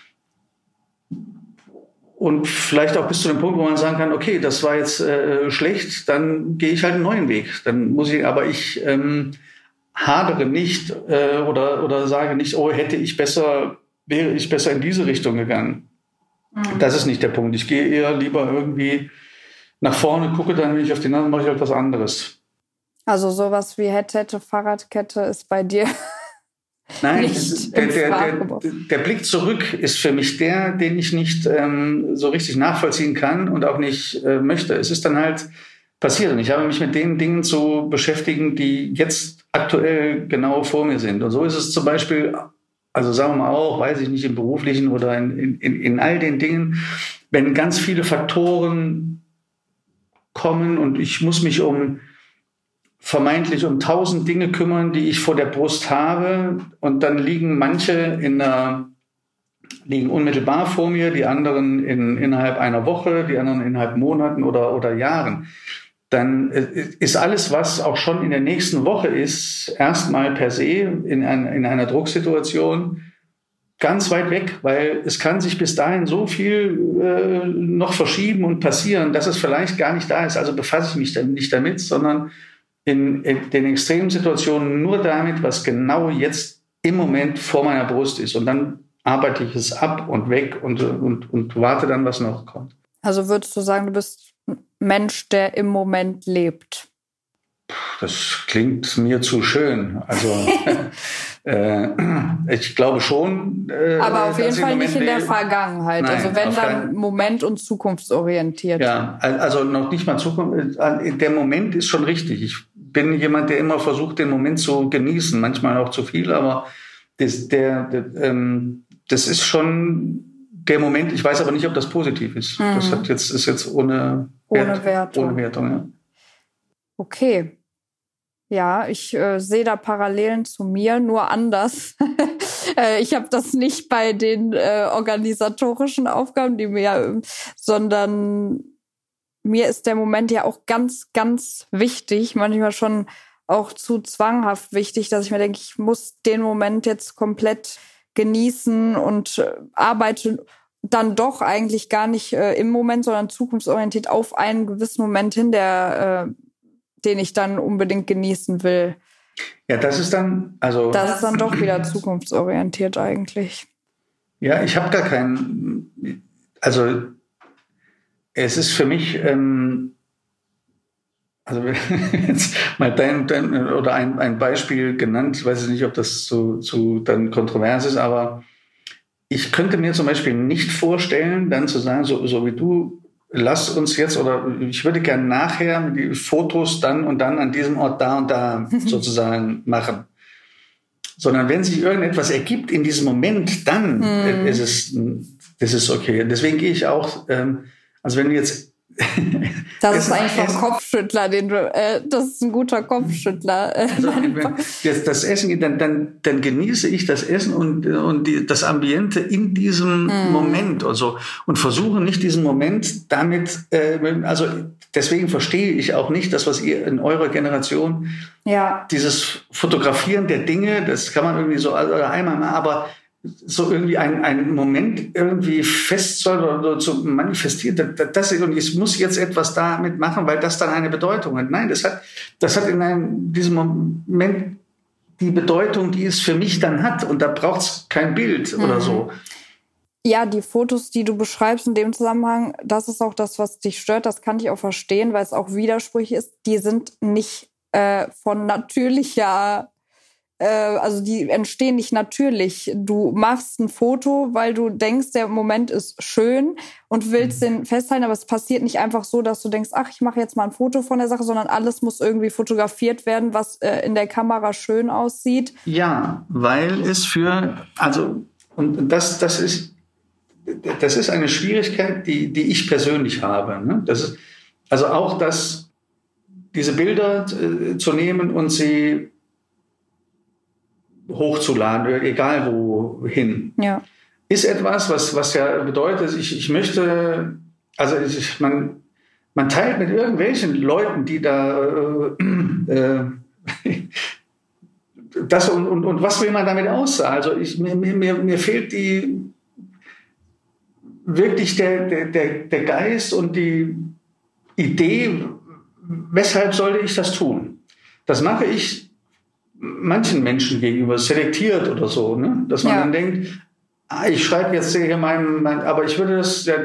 Und vielleicht auch bis zu dem Punkt, wo man sagen kann, okay, das war jetzt äh, schlecht, dann gehe ich halt einen neuen Weg. Dann muss ich, aber ich ähm, hadere nicht äh, oder, oder sage nicht, oh, hätte ich besser, wäre ich besser in diese Richtung gegangen. Mhm. Das ist nicht der Punkt. Ich gehe eher lieber irgendwie nach vorne, gucke dann, wenn ich auf die Nase mache ich halt was anderes. Also sowas wie Hätte, Hätte, Fahrradkette ist bei dir Nein, nicht der, der, der, der Blick zurück ist für mich der, den ich nicht ähm, so richtig nachvollziehen kann und auch nicht äh, möchte. Es ist dann halt passiert und ich habe mich mit den Dingen zu beschäftigen, die jetzt aktuell genau vor mir sind. Und so ist es zum Beispiel, also sagen wir mal auch, weiß ich nicht, im Beruflichen oder in, in, in all den Dingen, wenn ganz viele Faktoren kommen und ich muss mich um vermeintlich um tausend Dinge kümmern, die ich vor der Brust habe. Und dann liegen manche in einer, liegen unmittelbar vor mir, die anderen in, innerhalb einer Woche, die anderen innerhalb Monaten oder, oder Jahren. Dann ist alles, was auch schon in der nächsten Woche ist, erstmal per se in, ein, in einer Drucksituation ganz weit weg, weil es kann sich bis dahin so viel äh, noch verschieben und passieren, dass es vielleicht gar nicht da ist. Also befasse ich mich dann nicht damit, sondern In, in den extremen Situationen nur damit, was genau jetzt im Moment vor meiner Brust ist. Und dann arbeite ich es ab und weg und, und, und warte dann, was noch kommt. Also würdest du sagen, du bist ein Mensch, der im Moment lebt? Das klingt mir zu schön. Also äh, ich glaube schon. Äh, Aber auf jeden Fall nicht in der lebe. Vergangenheit. Nein, also wenn dann keinen... Moment- und zukunftsorientiert. Ja, also noch nicht mal Zukunft. Der Moment ist schon richtig. Ich bin jemand, der immer versucht, den Moment zu genießen. Manchmal auch zu viel, aber das, der, der, ähm, das ist schon der Moment. Ich weiß aber nicht, ob das positiv ist. Mhm. Das hat jetzt, ist jetzt ohne, ohne Wert, Wertung. Ohne Wertung, ja. Okay. Ja, ich äh, sehe da Parallelen zu mir, nur anders. äh, ich habe das nicht bei den äh, organisatorischen Aufgaben, die mir, äh, sondern mir ist der Moment ja auch ganz, ganz wichtig, manchmal schon auch zu zwanghaft wichtig, dass ich mir denke, ich muss den Moment jetzt komplett genießen und äh, arbeite dann doch eigentlich gar nicht äh, im Moment, sondern zukunftsorientiert auf einen gewissen Moment hin, der äh, den ich dann unbedingt genießen will. Ja, das ist dann, also... Das ist dann doch wieder zukunftsorientiert eigentlich. Ja, ich habe gar keinen... Also, es ist für mich... Ähm, also, jetzt mal dein, dein oder ein, ein Beispiel genannt, ich weiß nicht, ob das zu, zu dann kontrovers ist, aber ich könnte mir zum Beispiel nicht vorstellen, dann zu sagen, so, so wie du, lass uns jetzt, oder ich würde gerne nachher die Fotos dann und dann an diesem Ort da und da sozusagen machen. Sondern wenn sich irgendetwas ergibt in diesem Moment, dann mm. ist es, das ist okay. Deswegen gehe ich auch, ähm, also wenn du jetzt das ist eigentlich ein Kopfschüttler, den du, äh, das ist ein guter Kopfschüttler. Äh, also, das, das Essen, dann, dann, dann genieße ich das Essen und, und die, das Ambiente in diesem mm. Moment und so und versuche nicht diesen Moment damit, äh, also deswegen verstehe ich auch nicht das, was ihr in eurer Generation, ja. dieses Fotografieren der Dinge, das kann man irgendwie so also einmal mal, aber so irgendwie ein, ein Moment irgendwie festzuhalten oder zu manifestieren, das, das, und ich muss jetzt etwas damit machen, weil das dann eine Bedeutung hat. Nein, das hat, das hat in einem, diesem Moment die Bedeutung, die es für mich dann hat. Und da braucht es kein Bild mhm. oder so. Ja, die Fotos, die du beschreibst in dem Zusammenhang, das ist auch das, was dich stört. Das kann ich auch verstehen, weil es auch widersprüchlich ist. Die sind nicht äh, von natürlicher äh, also die entstehen nicht natürlich. Du machst ein Foto, weil du denkst, der Moment ist schön und willst den festhalten, aber es passiert nicht einfach so, dass du denkst, ach, ich mache jetzt mal ein Foto von der Sache, sondern alles muss irgendwie fotografiert werden, was äh, in der Kamera schön aussieht. Ja, weil es für, also, und das, das ist, das ist eine Schwierigkeit, die, die ich persönlich habe. Ne? Das ist, also auch das, diese Bilder äh, zu nehmen und sie hochzuladen, egal wohin, ja. ist etwas, was, was ja bedeutet, ich, ich möchte, also ich, man, man teilt mit irgendwelchen Leuten, die da äh, äh, das und, und, und was will man damit aussagen? Also ich, mir, mir, mir fehlt die wirklich der, der, der, der Geist und die Idee, weshalb sollte ich das tun? Das mache ich manchen Menschen gegenüber, selektiert oder so, ne? Dass man ja. dann denkt, ah, ich schreibe jetzt hier meinem, mein, aber ich würde das ja,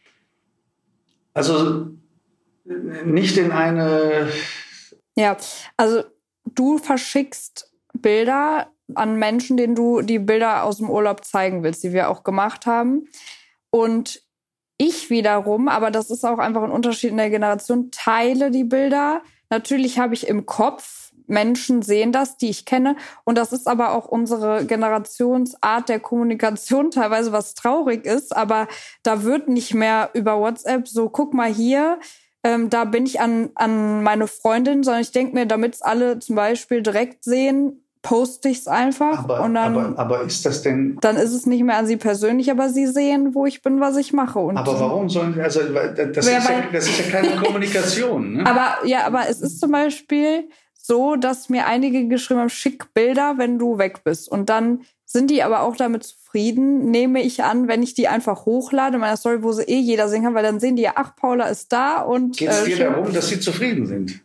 also nicht in eine... Ja, also du verschickst Bilder an Menschen, denen du die Bilder aus dem Urlaub zeigen willst, die wir auch gemacht haben. Und ich wiederum, aber das ist auch einfach ein Unterschied in der Generation, teile die Bilder. Natürlich habe ich im Kopf, Menschen sehen das, die ich kenne. Und das ist aber auch unsere Generationsart der Kommunikation teilweise, was traurig ist. Aber da wird nicht mehr über WhatsApp so, guck mal hier, ähm, da bin ich an, an meine Freundin, sondern ich denke mir, damit es alle zum Beispiel direkt sehen, poste ich es einfach. Aber, und dann, aber, aber ist das denn... Dann ist es nicht mehr an sie persönlich, aber sie sehen, wo ich bin, was ich mache. Und aber warum sollen... Also das, ist ja, das ist ja keine Kommunikation. Ne? Aber ja, aber es ist zum Beispiel so, dass mir einige geschrieben haben, schick Bilder, wenn du weg bist. Und dann sind die aber auch damit zufrieden, nehme ich an, wenn ich die einfach hochlade in meiner Story, wo sie eh jeder sehen kann, weil dann sehen die ja, ach, Paula ist da. Und geht es äh, dir darum, dass sie zufrieden sind?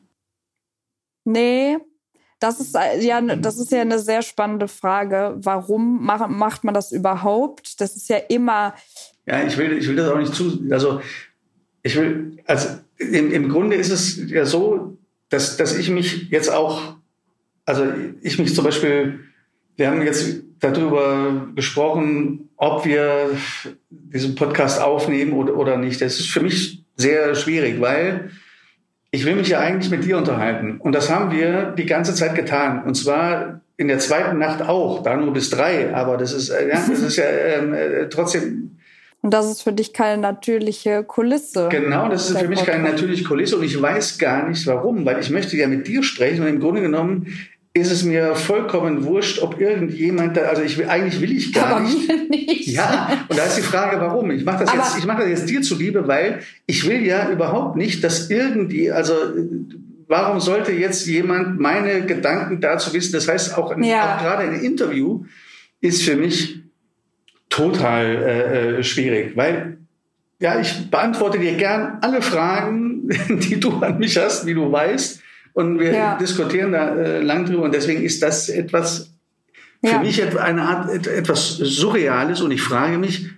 Nee, das ist ja, das ist ja eine sehr spannende Frage. Warum macht, macht man das überhaupt? Das ist ja immer... Ja, ich will, ich will das auch nicht zu... Also, ich will... Also, im, im Grunde ist es ja so, dass, dass ich mich jetzt auch... Also, ich mich zum Beispiel... Wir haben jetzt darüber gesprochen, ob wir diesen Podcast aufnehmen oder, oder nicht. Das ist für mich sehr schwierig, weil... Ich will mich ja eigentlich mit dir unterhalten. Und das haben wir die ganze Zeit getan. Und zwar in der zweiten Nacht auch, da nur bis drei. Aber das ist, ja, das ist ja äh, trotzdem... Und das ist für dich keine natürliche Kulisse. Genau, das ist für mich keine natürliche Kulisse. Und ich weiß gar nicht, warum. Weil ich möchte ja mit dir sprechen. Und im Grunde genommen ist es mir vollkommen wurscht, ob irgendjemand da... Also ich will, eigentlich will ich gar aber nicht. Mir nicht. Ja, und da ist die Frage, warum? Ich mache das, jetzt, ich mach das jetzt dir zuliebe, weil ich will ja überhaupt nicht, dass irgendwie... Also warum sollte jetzt jemand meine Gedanken dazu wissen? Das heißt, auch, ja. auch gerade ein Interview ist für mich total äh, schwierig, weil ja, ich beantworte dir gern alle Fragen, die du an mich hast, wie du weißt. Und wir ja. diskutieren da äh, lang drüber. Und deswegen ist das etwas, für ja. mich eine Art, etwas Surreales. Und ich frage mich,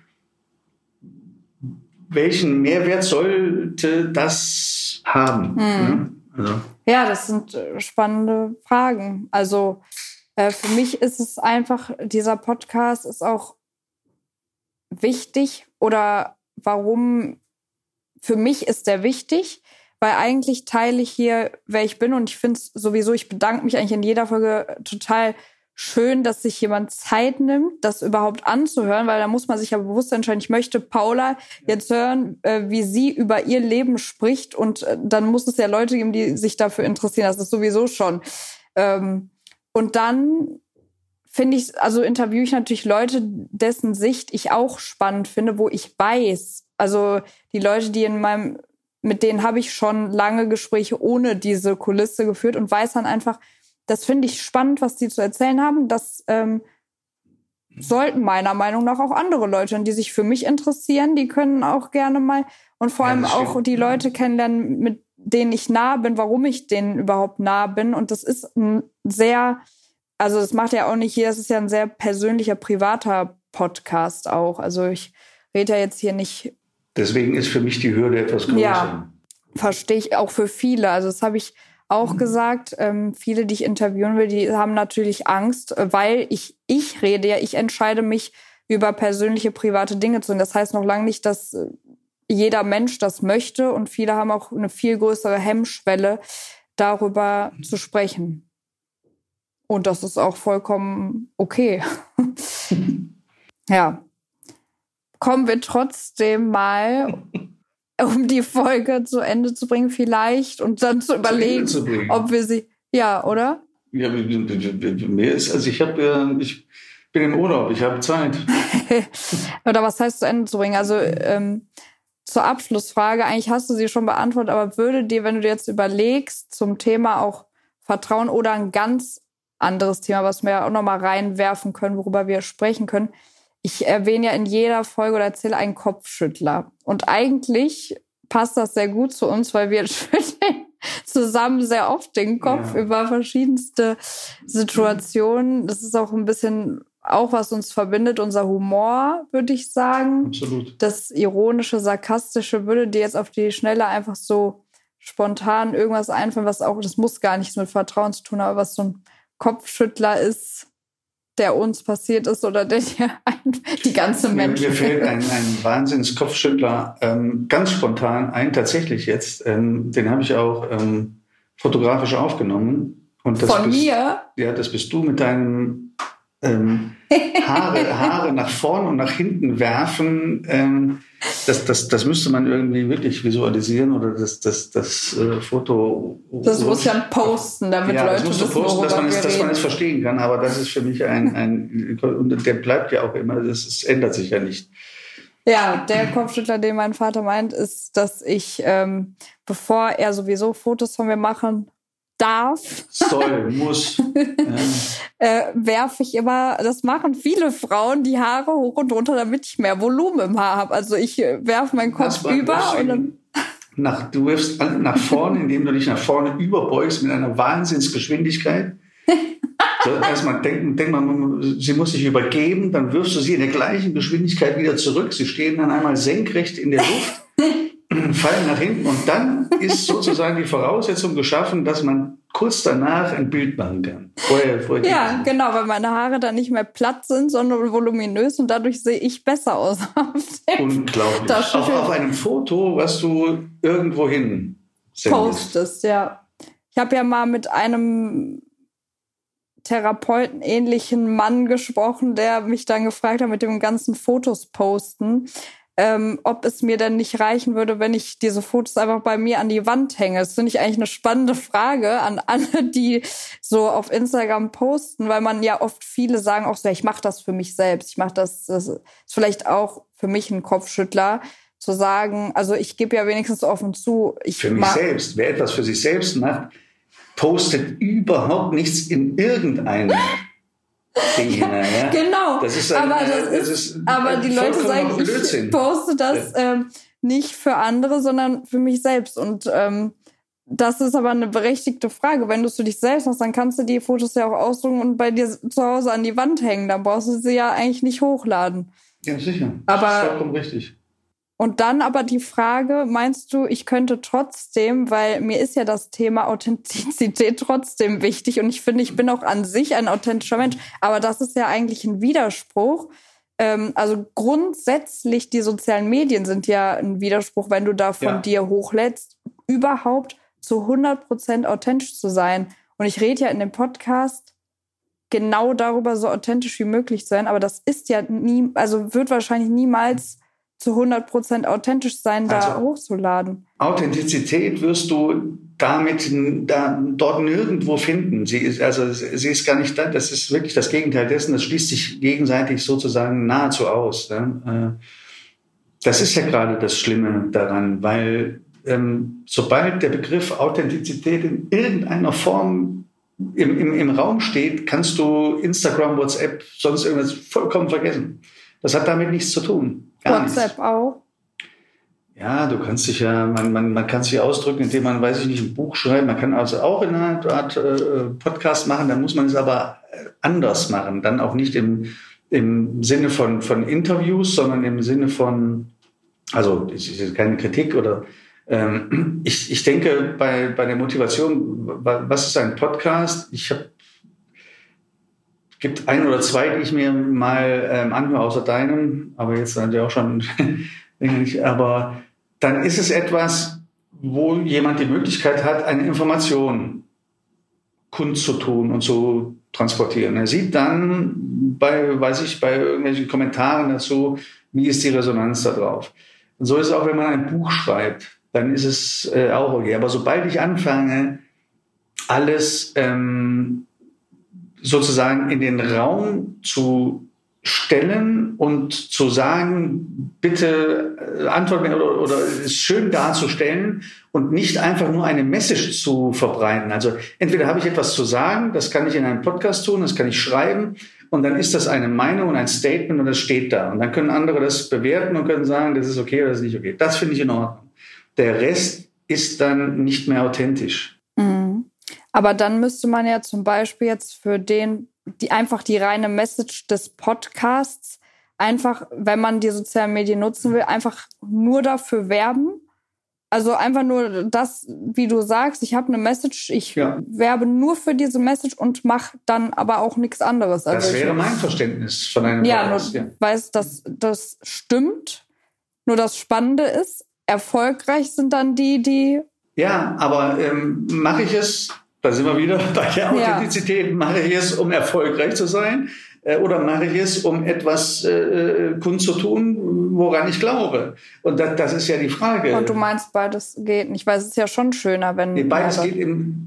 welchen Mehrwert sollte das haben? Hm. Ne? Also. Ja, das sind spannende Fragen. Also äh, für mich ist es einfach, dieser Podcast ist auch wichtig. Oder warum, für mich ist der wichtig, weil eigentlich teile ich hier, wer ich bin. Und ich finde es sowieso, ich bedanke mich eigentlich in jeder Folge total schön, dass sich jemand Zeit nimmt, das überhaupt anzuhören, weil da muss man sich ja bewusst entscheiden, ich möchte Paula jetzt hören, äh, wie sie über ihr Leben spricht. Und äh, dann muss es ja Leute geben, die sich dafür interessieren. Das ist sowieso schon. Ähm, und dann finde ich, also interviewe ich natürlich Leute, dessen Sicht ich auch spannend finde, wo ich weiß, also die Leute, die in meinem mit denen habe ich schon lange Gespräche ohne diese Kulisse geführt und weiß dann einfach, das finde ich spannend, was die zu erzählen haben. Das ähm, sollten meiner Meinung nach auch andere Leute, die sich für mich interessieren, die können auch gerne mal und vor ja, allem auch die Leute kennenlernen, mit denen ich nah bin, warum ich denen überhaupt nah bin. Und das ist ein sehr, also das macht ja auch nicht hier, das ist ja ein sehr persönlicher, privater Podcast auch. Also ich rede ja jetzt hier nicht... Deswegen ist für mich die Hürde etwas größer. Ja, verstehe ich auch für viele. Also das habe ich auch mhm. gesagt, ähm, viele, die ich interviewen will, die haben natürlich Angst, weil ich, ich rede ja, ich entscheide mich über persönliche, private Dinge zu tun. Das heißt noch lange nicht, dass jeder Mensch das möchte und viele haben auch eine viel größere Hemmschwelle, darüber mhm. zu sprechen. Und das ist auch vollkommen okay. Ja. Kommen wir trotzdem mal, um die Folge zu Ende zu bringen vielleicht und dann zu überlegen, zu ob wir sie, ja, oder? Ja, mir ist, also ich habe, ich bin im Urlaub, ich habe Zeit. Oder was heißt zu Ende zu bringen? Also ähm, zur Abschlussfrage, eigentlich hast du sie schon beantwortet, aber würde dir, wenn du dir jetzt überlegst, zum Thema auch Vertrauen oder ein ganz anderes Thema, was wir auch nochmal reinwerfen können, worüber wir sprechen können. Ich erwähne ja in jeder Folge oder erzähle einen Kopfschüttler. Und eigentlich passt das sehr gut zu uns, weil wir schütteln zusammen sehr oft den Kopf ja. über verschiedenste Situationen. Das ist auch ein bisschen auch, was uns verbindet, unser Humor, würde ich sagen. Absolut. Das ironische, sarkastische würde dir jetzt auf die Schnelle einfach so spontan irgendwas einfallen, was auch, das muss gar nichts mit Vertrauen zu tun haben, aber was so ein Kopfschüttler ist, der uns passiert ist oder der dir die ganze Menschheit. Mir fällt ein, ein Wahnsinns-Kopfschüttler ähm, ganz spontan ein, tatsächlich jetzt. Ähm, den habe ich auch ähm, fotografisch aufgenommen. Und das Von bist, mir? Ja, das bist du mit deinem ähm, Haare, Haare nach vorn und nach hinten werfen. Ähm, das, das, das müsste man irgendwie wirklich visualisieren oder das, das, das äh, Foto. Das muss ja posten, damit ja, Leute das wissen, posten, dass man, es, dass man es reden. verstehen kann. Aber das ist für mich ein, ein und der bleibt ja auch immer, das, das ändert sich ja nicht. Ja, der Kopfschüttler, den mein Vater meint, ist, dass ich, ähm, bevor er sowieso Fotos von mir machen darf, soll, muss, ja. äh, werfe ich immer, das machen viele Frauen, die Haare hoch und runter, damit ich mehr Volumen im Haar habe. Also ich äh, werfe meinen Kopf über und dann nach, du wirfst nach vorne, indem du dich nach vorne überbeugst mit einer Wahnsinnsgeschwindigkeit. So, erstmal denkt, denkt man, sie muss sich übergeben, dann wirfst du sie in der gleichen Geschwindigkeit wieder zurück. Sie stehen dann einmal senkrecht in der Luft, fallen nach hinten und dann ist sozusagen die Voraussetzung geschaffen, dass man kurz danach ein Bild machen kann. Vorher, vorher ja, genau, weil meine Haare dann nicht mehr platt sind, sondern voluminös und dadurch sehe ich besser aus. Unglaublich. Auf, auf einem Foto, was du irgendwo hin postest, ja. Ich habe ja mal mit einem Therapeuten-ähnlichen Mann gesprochen, der mich dann gefragt hat, mit dem ganzen Fotos posten, ähm, ob es mir denn nicht reichen würde, wenn ich diese Fotos einfach bei mir an die Wand hänge. Das finde ich eigentlich eine spannende Frage an alle, die so auf Instagram posten, weil man ja oft viele sagen auch so, ich mache das für mich selbst. Ich mache das, das ist vielleicht auch für mich ein Kopfschüttler, zu sagen, also ich gebe ja wenigstens offen zu. Ich für mich selbst. Wer etwas für sich selbst macht, postet überhaupt nichts in irgendeinem Ding hinein. Ja? Genau, das ist ein, aber, das das ist, ist aber die Leute sagen, Blödsinn. Ich poste das ja. ähm, nicht für andere, sondern für mich selbst. Und ähm, das ist aber eine berechtigte Frage. Wenn du es für dich selbst machst, dann kannst du die Fotos ja auch ausdrucken und bei dir zu Hause an die Wand hängen. Dann brauchst du sie ja eigentlich nicht hochladen. Ja, sicher. Aber, das ist vollkommen richtig. Und dann aber die Frage, meinst du, ich könnte trotzdem, weil mir ist ja das Thema Authentizität trotzdem wichtig und ich finde, ich bin auch an sich ein authentischer Mensch, aber das ist ja eigentlich ein Widerspruch. Ähm, also grundsätzlich, die sozialen Medien sind ja ein Widerspruch, wenn du da von ja. dir hochlädst, überhaupt zu hundert Prozent authentisch zu sein. Und ich rede ja in dem Podcast genau darüber, so authentisch wie möglich zu sein, aber das ist ja nie, also wird wahrscheinlich niemals zu hundert Prozent authentisch sein, da also, hochzuladen. Authentizität wirst du damit da, dort nirgendwo finden. Sie ist, also, sie ist gar nicht da. Das ist wirklich das Gegenteil dessen. Das schließt sich gegenseitig sozusagen nahezu aus. Ja? Das ist ja gerade das Schlimme daran, weil ähm, sobald der Begriff Authentizität in irgendeiner Form im, im, im Raum steht, kannst du Instagram, WhatsApp, sonst irgendwas vollkommen vergessen. Das hat damit nichts zu tun. Gar WhatsApp nichts. Auch? Ja, du kannst dich ja, man, man, man kann sich ausdrücken, indem man, weiß ich nicht, ein Buch schreibt. Man kann also auch in einer Art äh, Podcast machen, dann muss man es aber anders machen. Dann auch nicht im, im Sinne von, von Interviews, sondern im Sinne von, also es ist keine Kritik oder Ähm, ich, ich denke, bei, bei der Motivation, was ist ein Podcast? Ich habe Es gibt ein oder zwei, die ich mir mal ähm, anhöre, außer deinem, aber jetzt sind ja auch schon länger nicht. Aber dann ist es etwas, wo jemand die Möglichkeit hat, eine Information kundzutun und zu transportieren. Er sieht dann bei, weiß ich, bei irgendwelchen Kommentaren dazu, wie ist die Resonanz da drauf. Und so ist es auch, wenn man ein Buch schreibt, dann ist es äh, auch okay. Aber sobald ich anfange, alles ähm, sozusagen in den Raum zu stellen und zu sagen, bitte antworten oder, oder es schön darzustellen und nicht einfach nur eine Message zu verbreiten. Also entweder habe ich etwas zu sagen, das kann ich in einem Podcast tun, das kann ich schreiben und dann ist das eine Meinung und ein Statement und das steht da. Und dann können andere das bewerten und können sagen, das ist okay oder das ist nicht okay. Das finde ich in Ordnung. Der Rest ist dann nicht mehr authentisch. Mhm. Aber dann müsste man ja zum Beispiel jetzt für den, die einfach die reine Message des Podcasts, einfach, wenn man die sozialen Medien nutzen will, einfach nur dafür werben. Also einfach nur das, wie du sagst, ich habe eine Message, ich ja. werbe nur für diese Message und mache dann aber auch nichts anderes. Also das wäre ich, mein Verständnis von einem Ja, nur, ja. weiß, dass das stimmt. Nur das Spannende ist, erfolgreich sind dann die, die... Ja, aber ähm, mache ich es... Da sind wir wieder bei der Authentizität. Ja. Mache ich es, um erfolgreich zu sein? Äh, oder mache ich es, um etwas äh, kundzutun, woran ich glaube? Und das, das ist ja die Frage. Und du meinst, beides geht nicht, weil es ist ja schon schöner, wenn... Nee, beides geht im...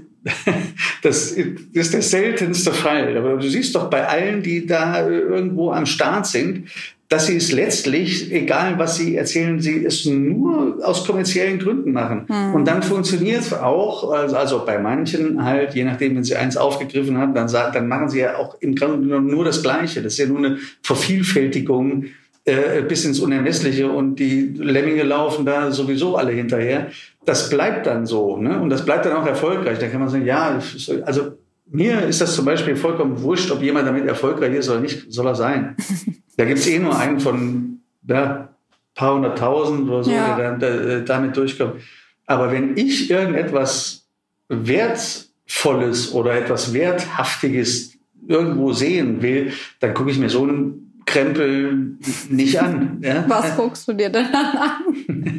Das ist der seltenste Fall. Aber du siehst doch bei allen, die da irgendwo am Start sind, dass sie es letztlich, egal was sie erzählen, sie es nur aus kommerziellen Gründen machen. Hm. Und dann funktioniert es auch, also, also bei manchen halt, je nachdem, wenn sie eins aufgegriffen haben, dann, dann machen sie ja auch im Grunde nur das Gleiche. Das ist ja nur eine Vervielfältigung äh, bis ins Unermessliche und die Lemminge laufen da sowieso alle hinterher. Das bleibt dann so, ne? Und das bleibt dann auch erfolgreich. Da kann man sagen, ja, also mir ist das zum Beispiel vollkommen wurscht, ob jemand damit erfolgreich ist oder nicht, soll er sein. Da gibt's eh nur einen von ja, paar hunderttausend oder so, ja. der, der damit durchkommt. Aber wenn ich irgendetwas Wertvolles oder etwas Werthaftiges irgendwo sehen will, dann gucke ich mir so einen Krempel nicht an. Ja? Was guckst du dir denn an?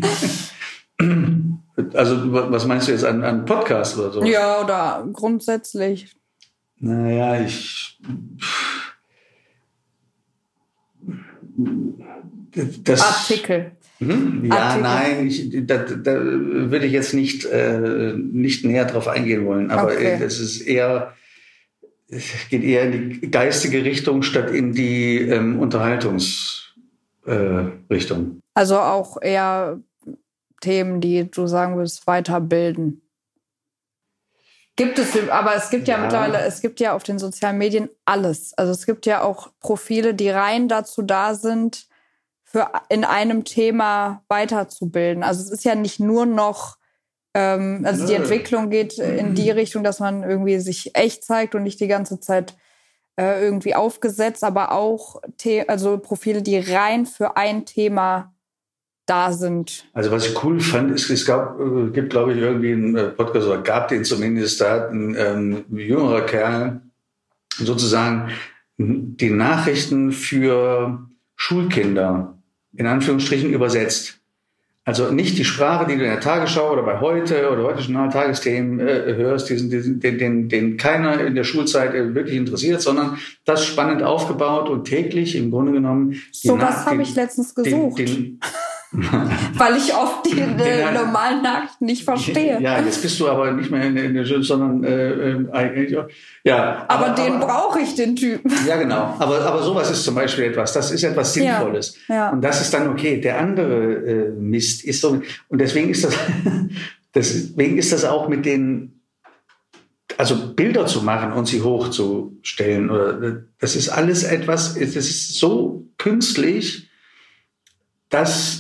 Also was meinst du jetzt an, an Podcast oder so? Ja, oder grundsätzlich. Naja, ich... Das, Artikel. Hm? Ja, Artikel. nein, ich, da, da würde ich jetzt nicht, äh, nicht näher drauf eingehen wollen. Aber okay. Das ist eher, es geht eher in die geistige Richtung statt in die ähm, Unterhaltungsrichtung. Äh, also auch eher Themen, die du sagen würdest, weiterbilden. Gibt es, aber es gibt ja, ja mittlerweile, es gibt ja auf den sozialen Medien alles. Also es gibt ja auch Profile, die rein dazu da sind, für in einem Thema weiterzubilden. Also es ist ja nicht nur noch, ähm, also die Entwicklung geht in die Richtung, dass man irgendwie sich echt zeigt und nicht die ganze Zeit äh, irgendwie aufgesetzt, aber auch The- also Profile, die rein für ein Thema da sind. Also was ich cool fand, ist, es gab, äh, gibt, glaube ich, irgendwie einen Podcast, oder gab den zumindest, da hat ein ähm, jüngerer Kerl sozusagen die Nachrichten für Schulkinder in Anführungsstrichen übersetzt. Also nicht die Sprache, die du in der Tagesschau oder bei Heute oder Heute Journal Tagesthemen äh, hörst, diesen, diesen, den, den, den keiner in der Schulzeit äh, wirklich interessiert, sondern das spannend aufgebaut und täglich im Grunde genommen. So was habe ich letztens gesucht. Den, den Weil ich oft die äh, normalen Nachrichten nicht verstehe. Ja, jetzt bist du aber nicht mehr in, in der Schule, sondern äh, eigentlich auch. Ja, aber, aber den brauche ich, den Typen. Ja, genau. Aber, aber sowas ist zum Beispiel etwas, das ist etwas Sinnvolles. Ja, ja. Und das ist dann okay. Der andere äh, Mist ist so, und deswegen ist das, deswegen ist das auch mit den, also Bilder zu machen und sie hochzustellen, oder, das ist alles etwas, das ist so künstlich, dass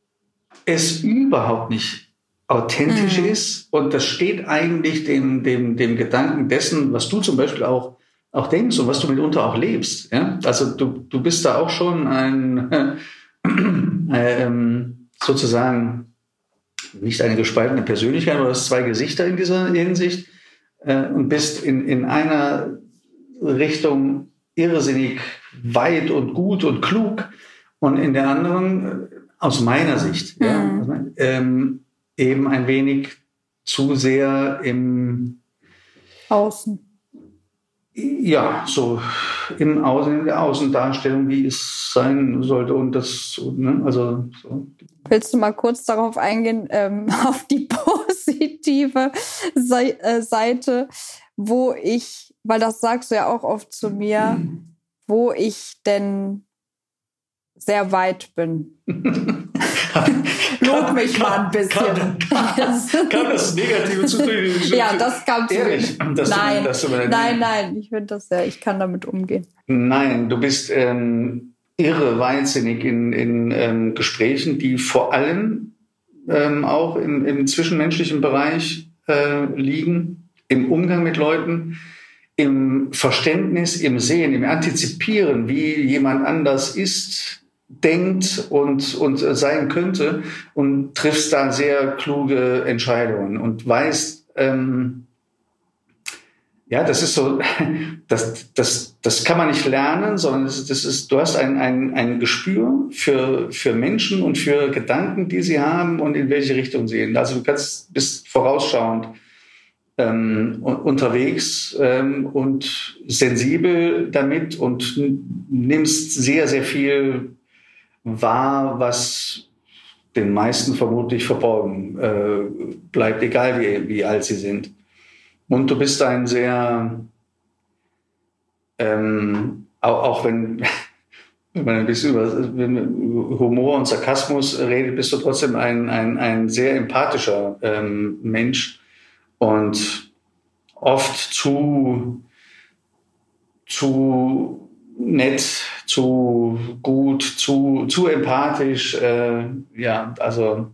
es überhaupt nicht authentisch mhm. ist. Und das steht eigentlich dem, dem, dem Gedanken dessen, was du zum Beispiel auch, auch denkst und was du mitunter auch lebst. Ja? Also du, du bist da auch schon ein, äh, ähm, sozusagen nicht eine gespaltene Persönlichkeit, aber du hast zwei Gesichter in dieser Hinsicht äh, und bist in, in einer Richtung irrsinnig weit und gut und klug und in der anderen, aus meiner Sicht, mhm. ja, also, ähm, eben ein wenig zu sehr im Außen. Ja, so im Außen, in der Außendarstellung, wie es sein sollte und das, ne, also so. Willst du mal kurz darauf eingehen, ähm, auf die positive Se- äh, Seite, wo ich, weil das sagst du ja auch oft zu mir, mhm. wo ich denn sehr weit bin. Lob mich mal ein bisschen. Kam, kam, kam das Negative zu tun? Ja, das kam zu Ehrlich, dass Nein, du, dass du nein, nein, ich finde das sehr, ich kann damit umgehen. Nein, du bist ähm, irre wahnsinnig in, in ähm, Gesprächen, die vor allem ähm, auch im, im zwischenmenschlichen Bereich äh, liegen, im Umgang mit Leuten, im Verständnis, im Sehen, im Antizipieren, wie jemand anders ist, denkt und, und sein könnte und triffst da sehr kluge Entscheidungen und weißt, ähm, ja, das ist so, das, das, das kann man nicht lernen, sondern das ist, das ist, du hast ein, ein, ein Gespür für, für Menschen und für Gedanken, die sie haben und in welche Richtung sie gehen. Also du kannst, bist vorausschauend ähm, unterwegs ähm, und sensibel damit und nimmst sehr, sehr viel wahr, was den meisten vermutlich verborgen äh, bleibt, egal wie, wie alt sie sind. Und du bist ein sehr, ähm, auch, auch wenn, wenn man ein bisschen über Humor und Sarkasmus redet, bist du trotzdem ein, ein, ein sehr empathischer ähm, Mensch und oft zu, zu nett, zu gut, zu, zu empathisch. Äh, ja, also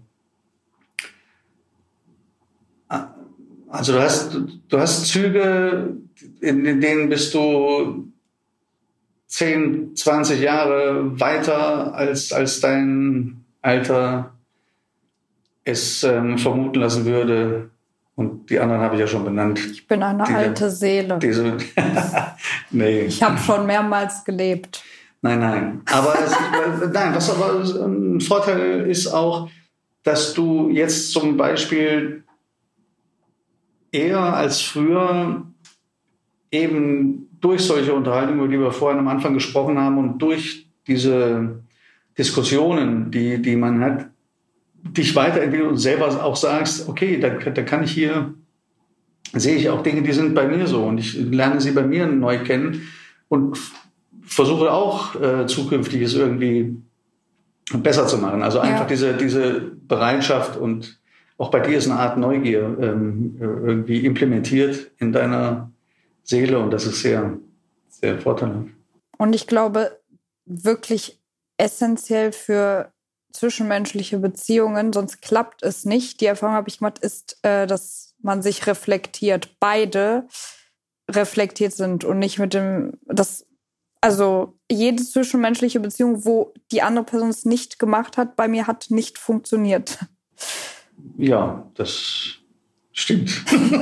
Also du hast, du hast Züge, in, in denen bist du zehn, zwanzig Jahre weiter, als, als dein Alter es ähm, vermuten lassen würde. Und die anderen habe ich ja schon benannt. Ich bin eine diese, alte Seele. Diese, nee. Ich habe schon mehrmals gelebt. Nein, nein. Aber es, nein, was aber ein Vorteil ist auch, dass du jetzt zum Beispiel eher als früher eben durch solche Unterhaltungen, über die wir vorhin am Anfang gesprochen haben und durch diese Diskussionen, die, die man hat, dich weiterentwickeln und selber auch sagst, okay, da, da kann ich hier, sehe ich auch Dinge, die sind bei mir so und ich lerne sie bei mir neu kennen und versuche auch äh, zukünftig es irgendwie besser zu machen. Also einfach ja. diese, diese Bereitschaft und auch bei dir ist eine Art Neugier ähm, irgendwie implementiert in deiner Seele und das ist sehr, sehr vorteilhaft. Und ich glaube, wirklich essentiell für zwischenmenschliche Beziehungen, sonst klappt es nicht. Die Erfahrung habe ich gemacht, ist, äh, dass man sich reflektiert. Beide reflektiert sind und nicht mit dem, das, also jede zwischenmenschliche Beziehung, wo die andere Person es nicht gemacht hat, bei mir hat nicht funktioniert. Ja, das stimmt.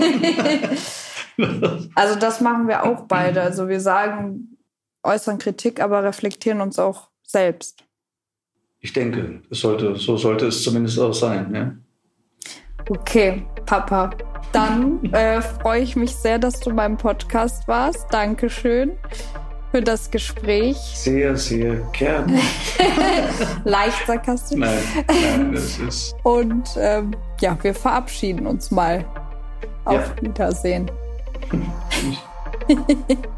Also das machen wir auch beide. Also wir sagen, äußern Kritik, aber reflektieren uns auch selbst. Ich denke, es sollte, so sollte es zumindest auch sein. Ja? Okay, Papa. Dann äh, freue ich mich sehr, dass du beim Podcast warst. Dankeschön für das Gespräch. Sehr, sehr gerne. Leicht sarkastisch. Nein, nein, das ist... Und ähm, ja, wir verabschieden uns mal. Auf ja. Wiedersehen.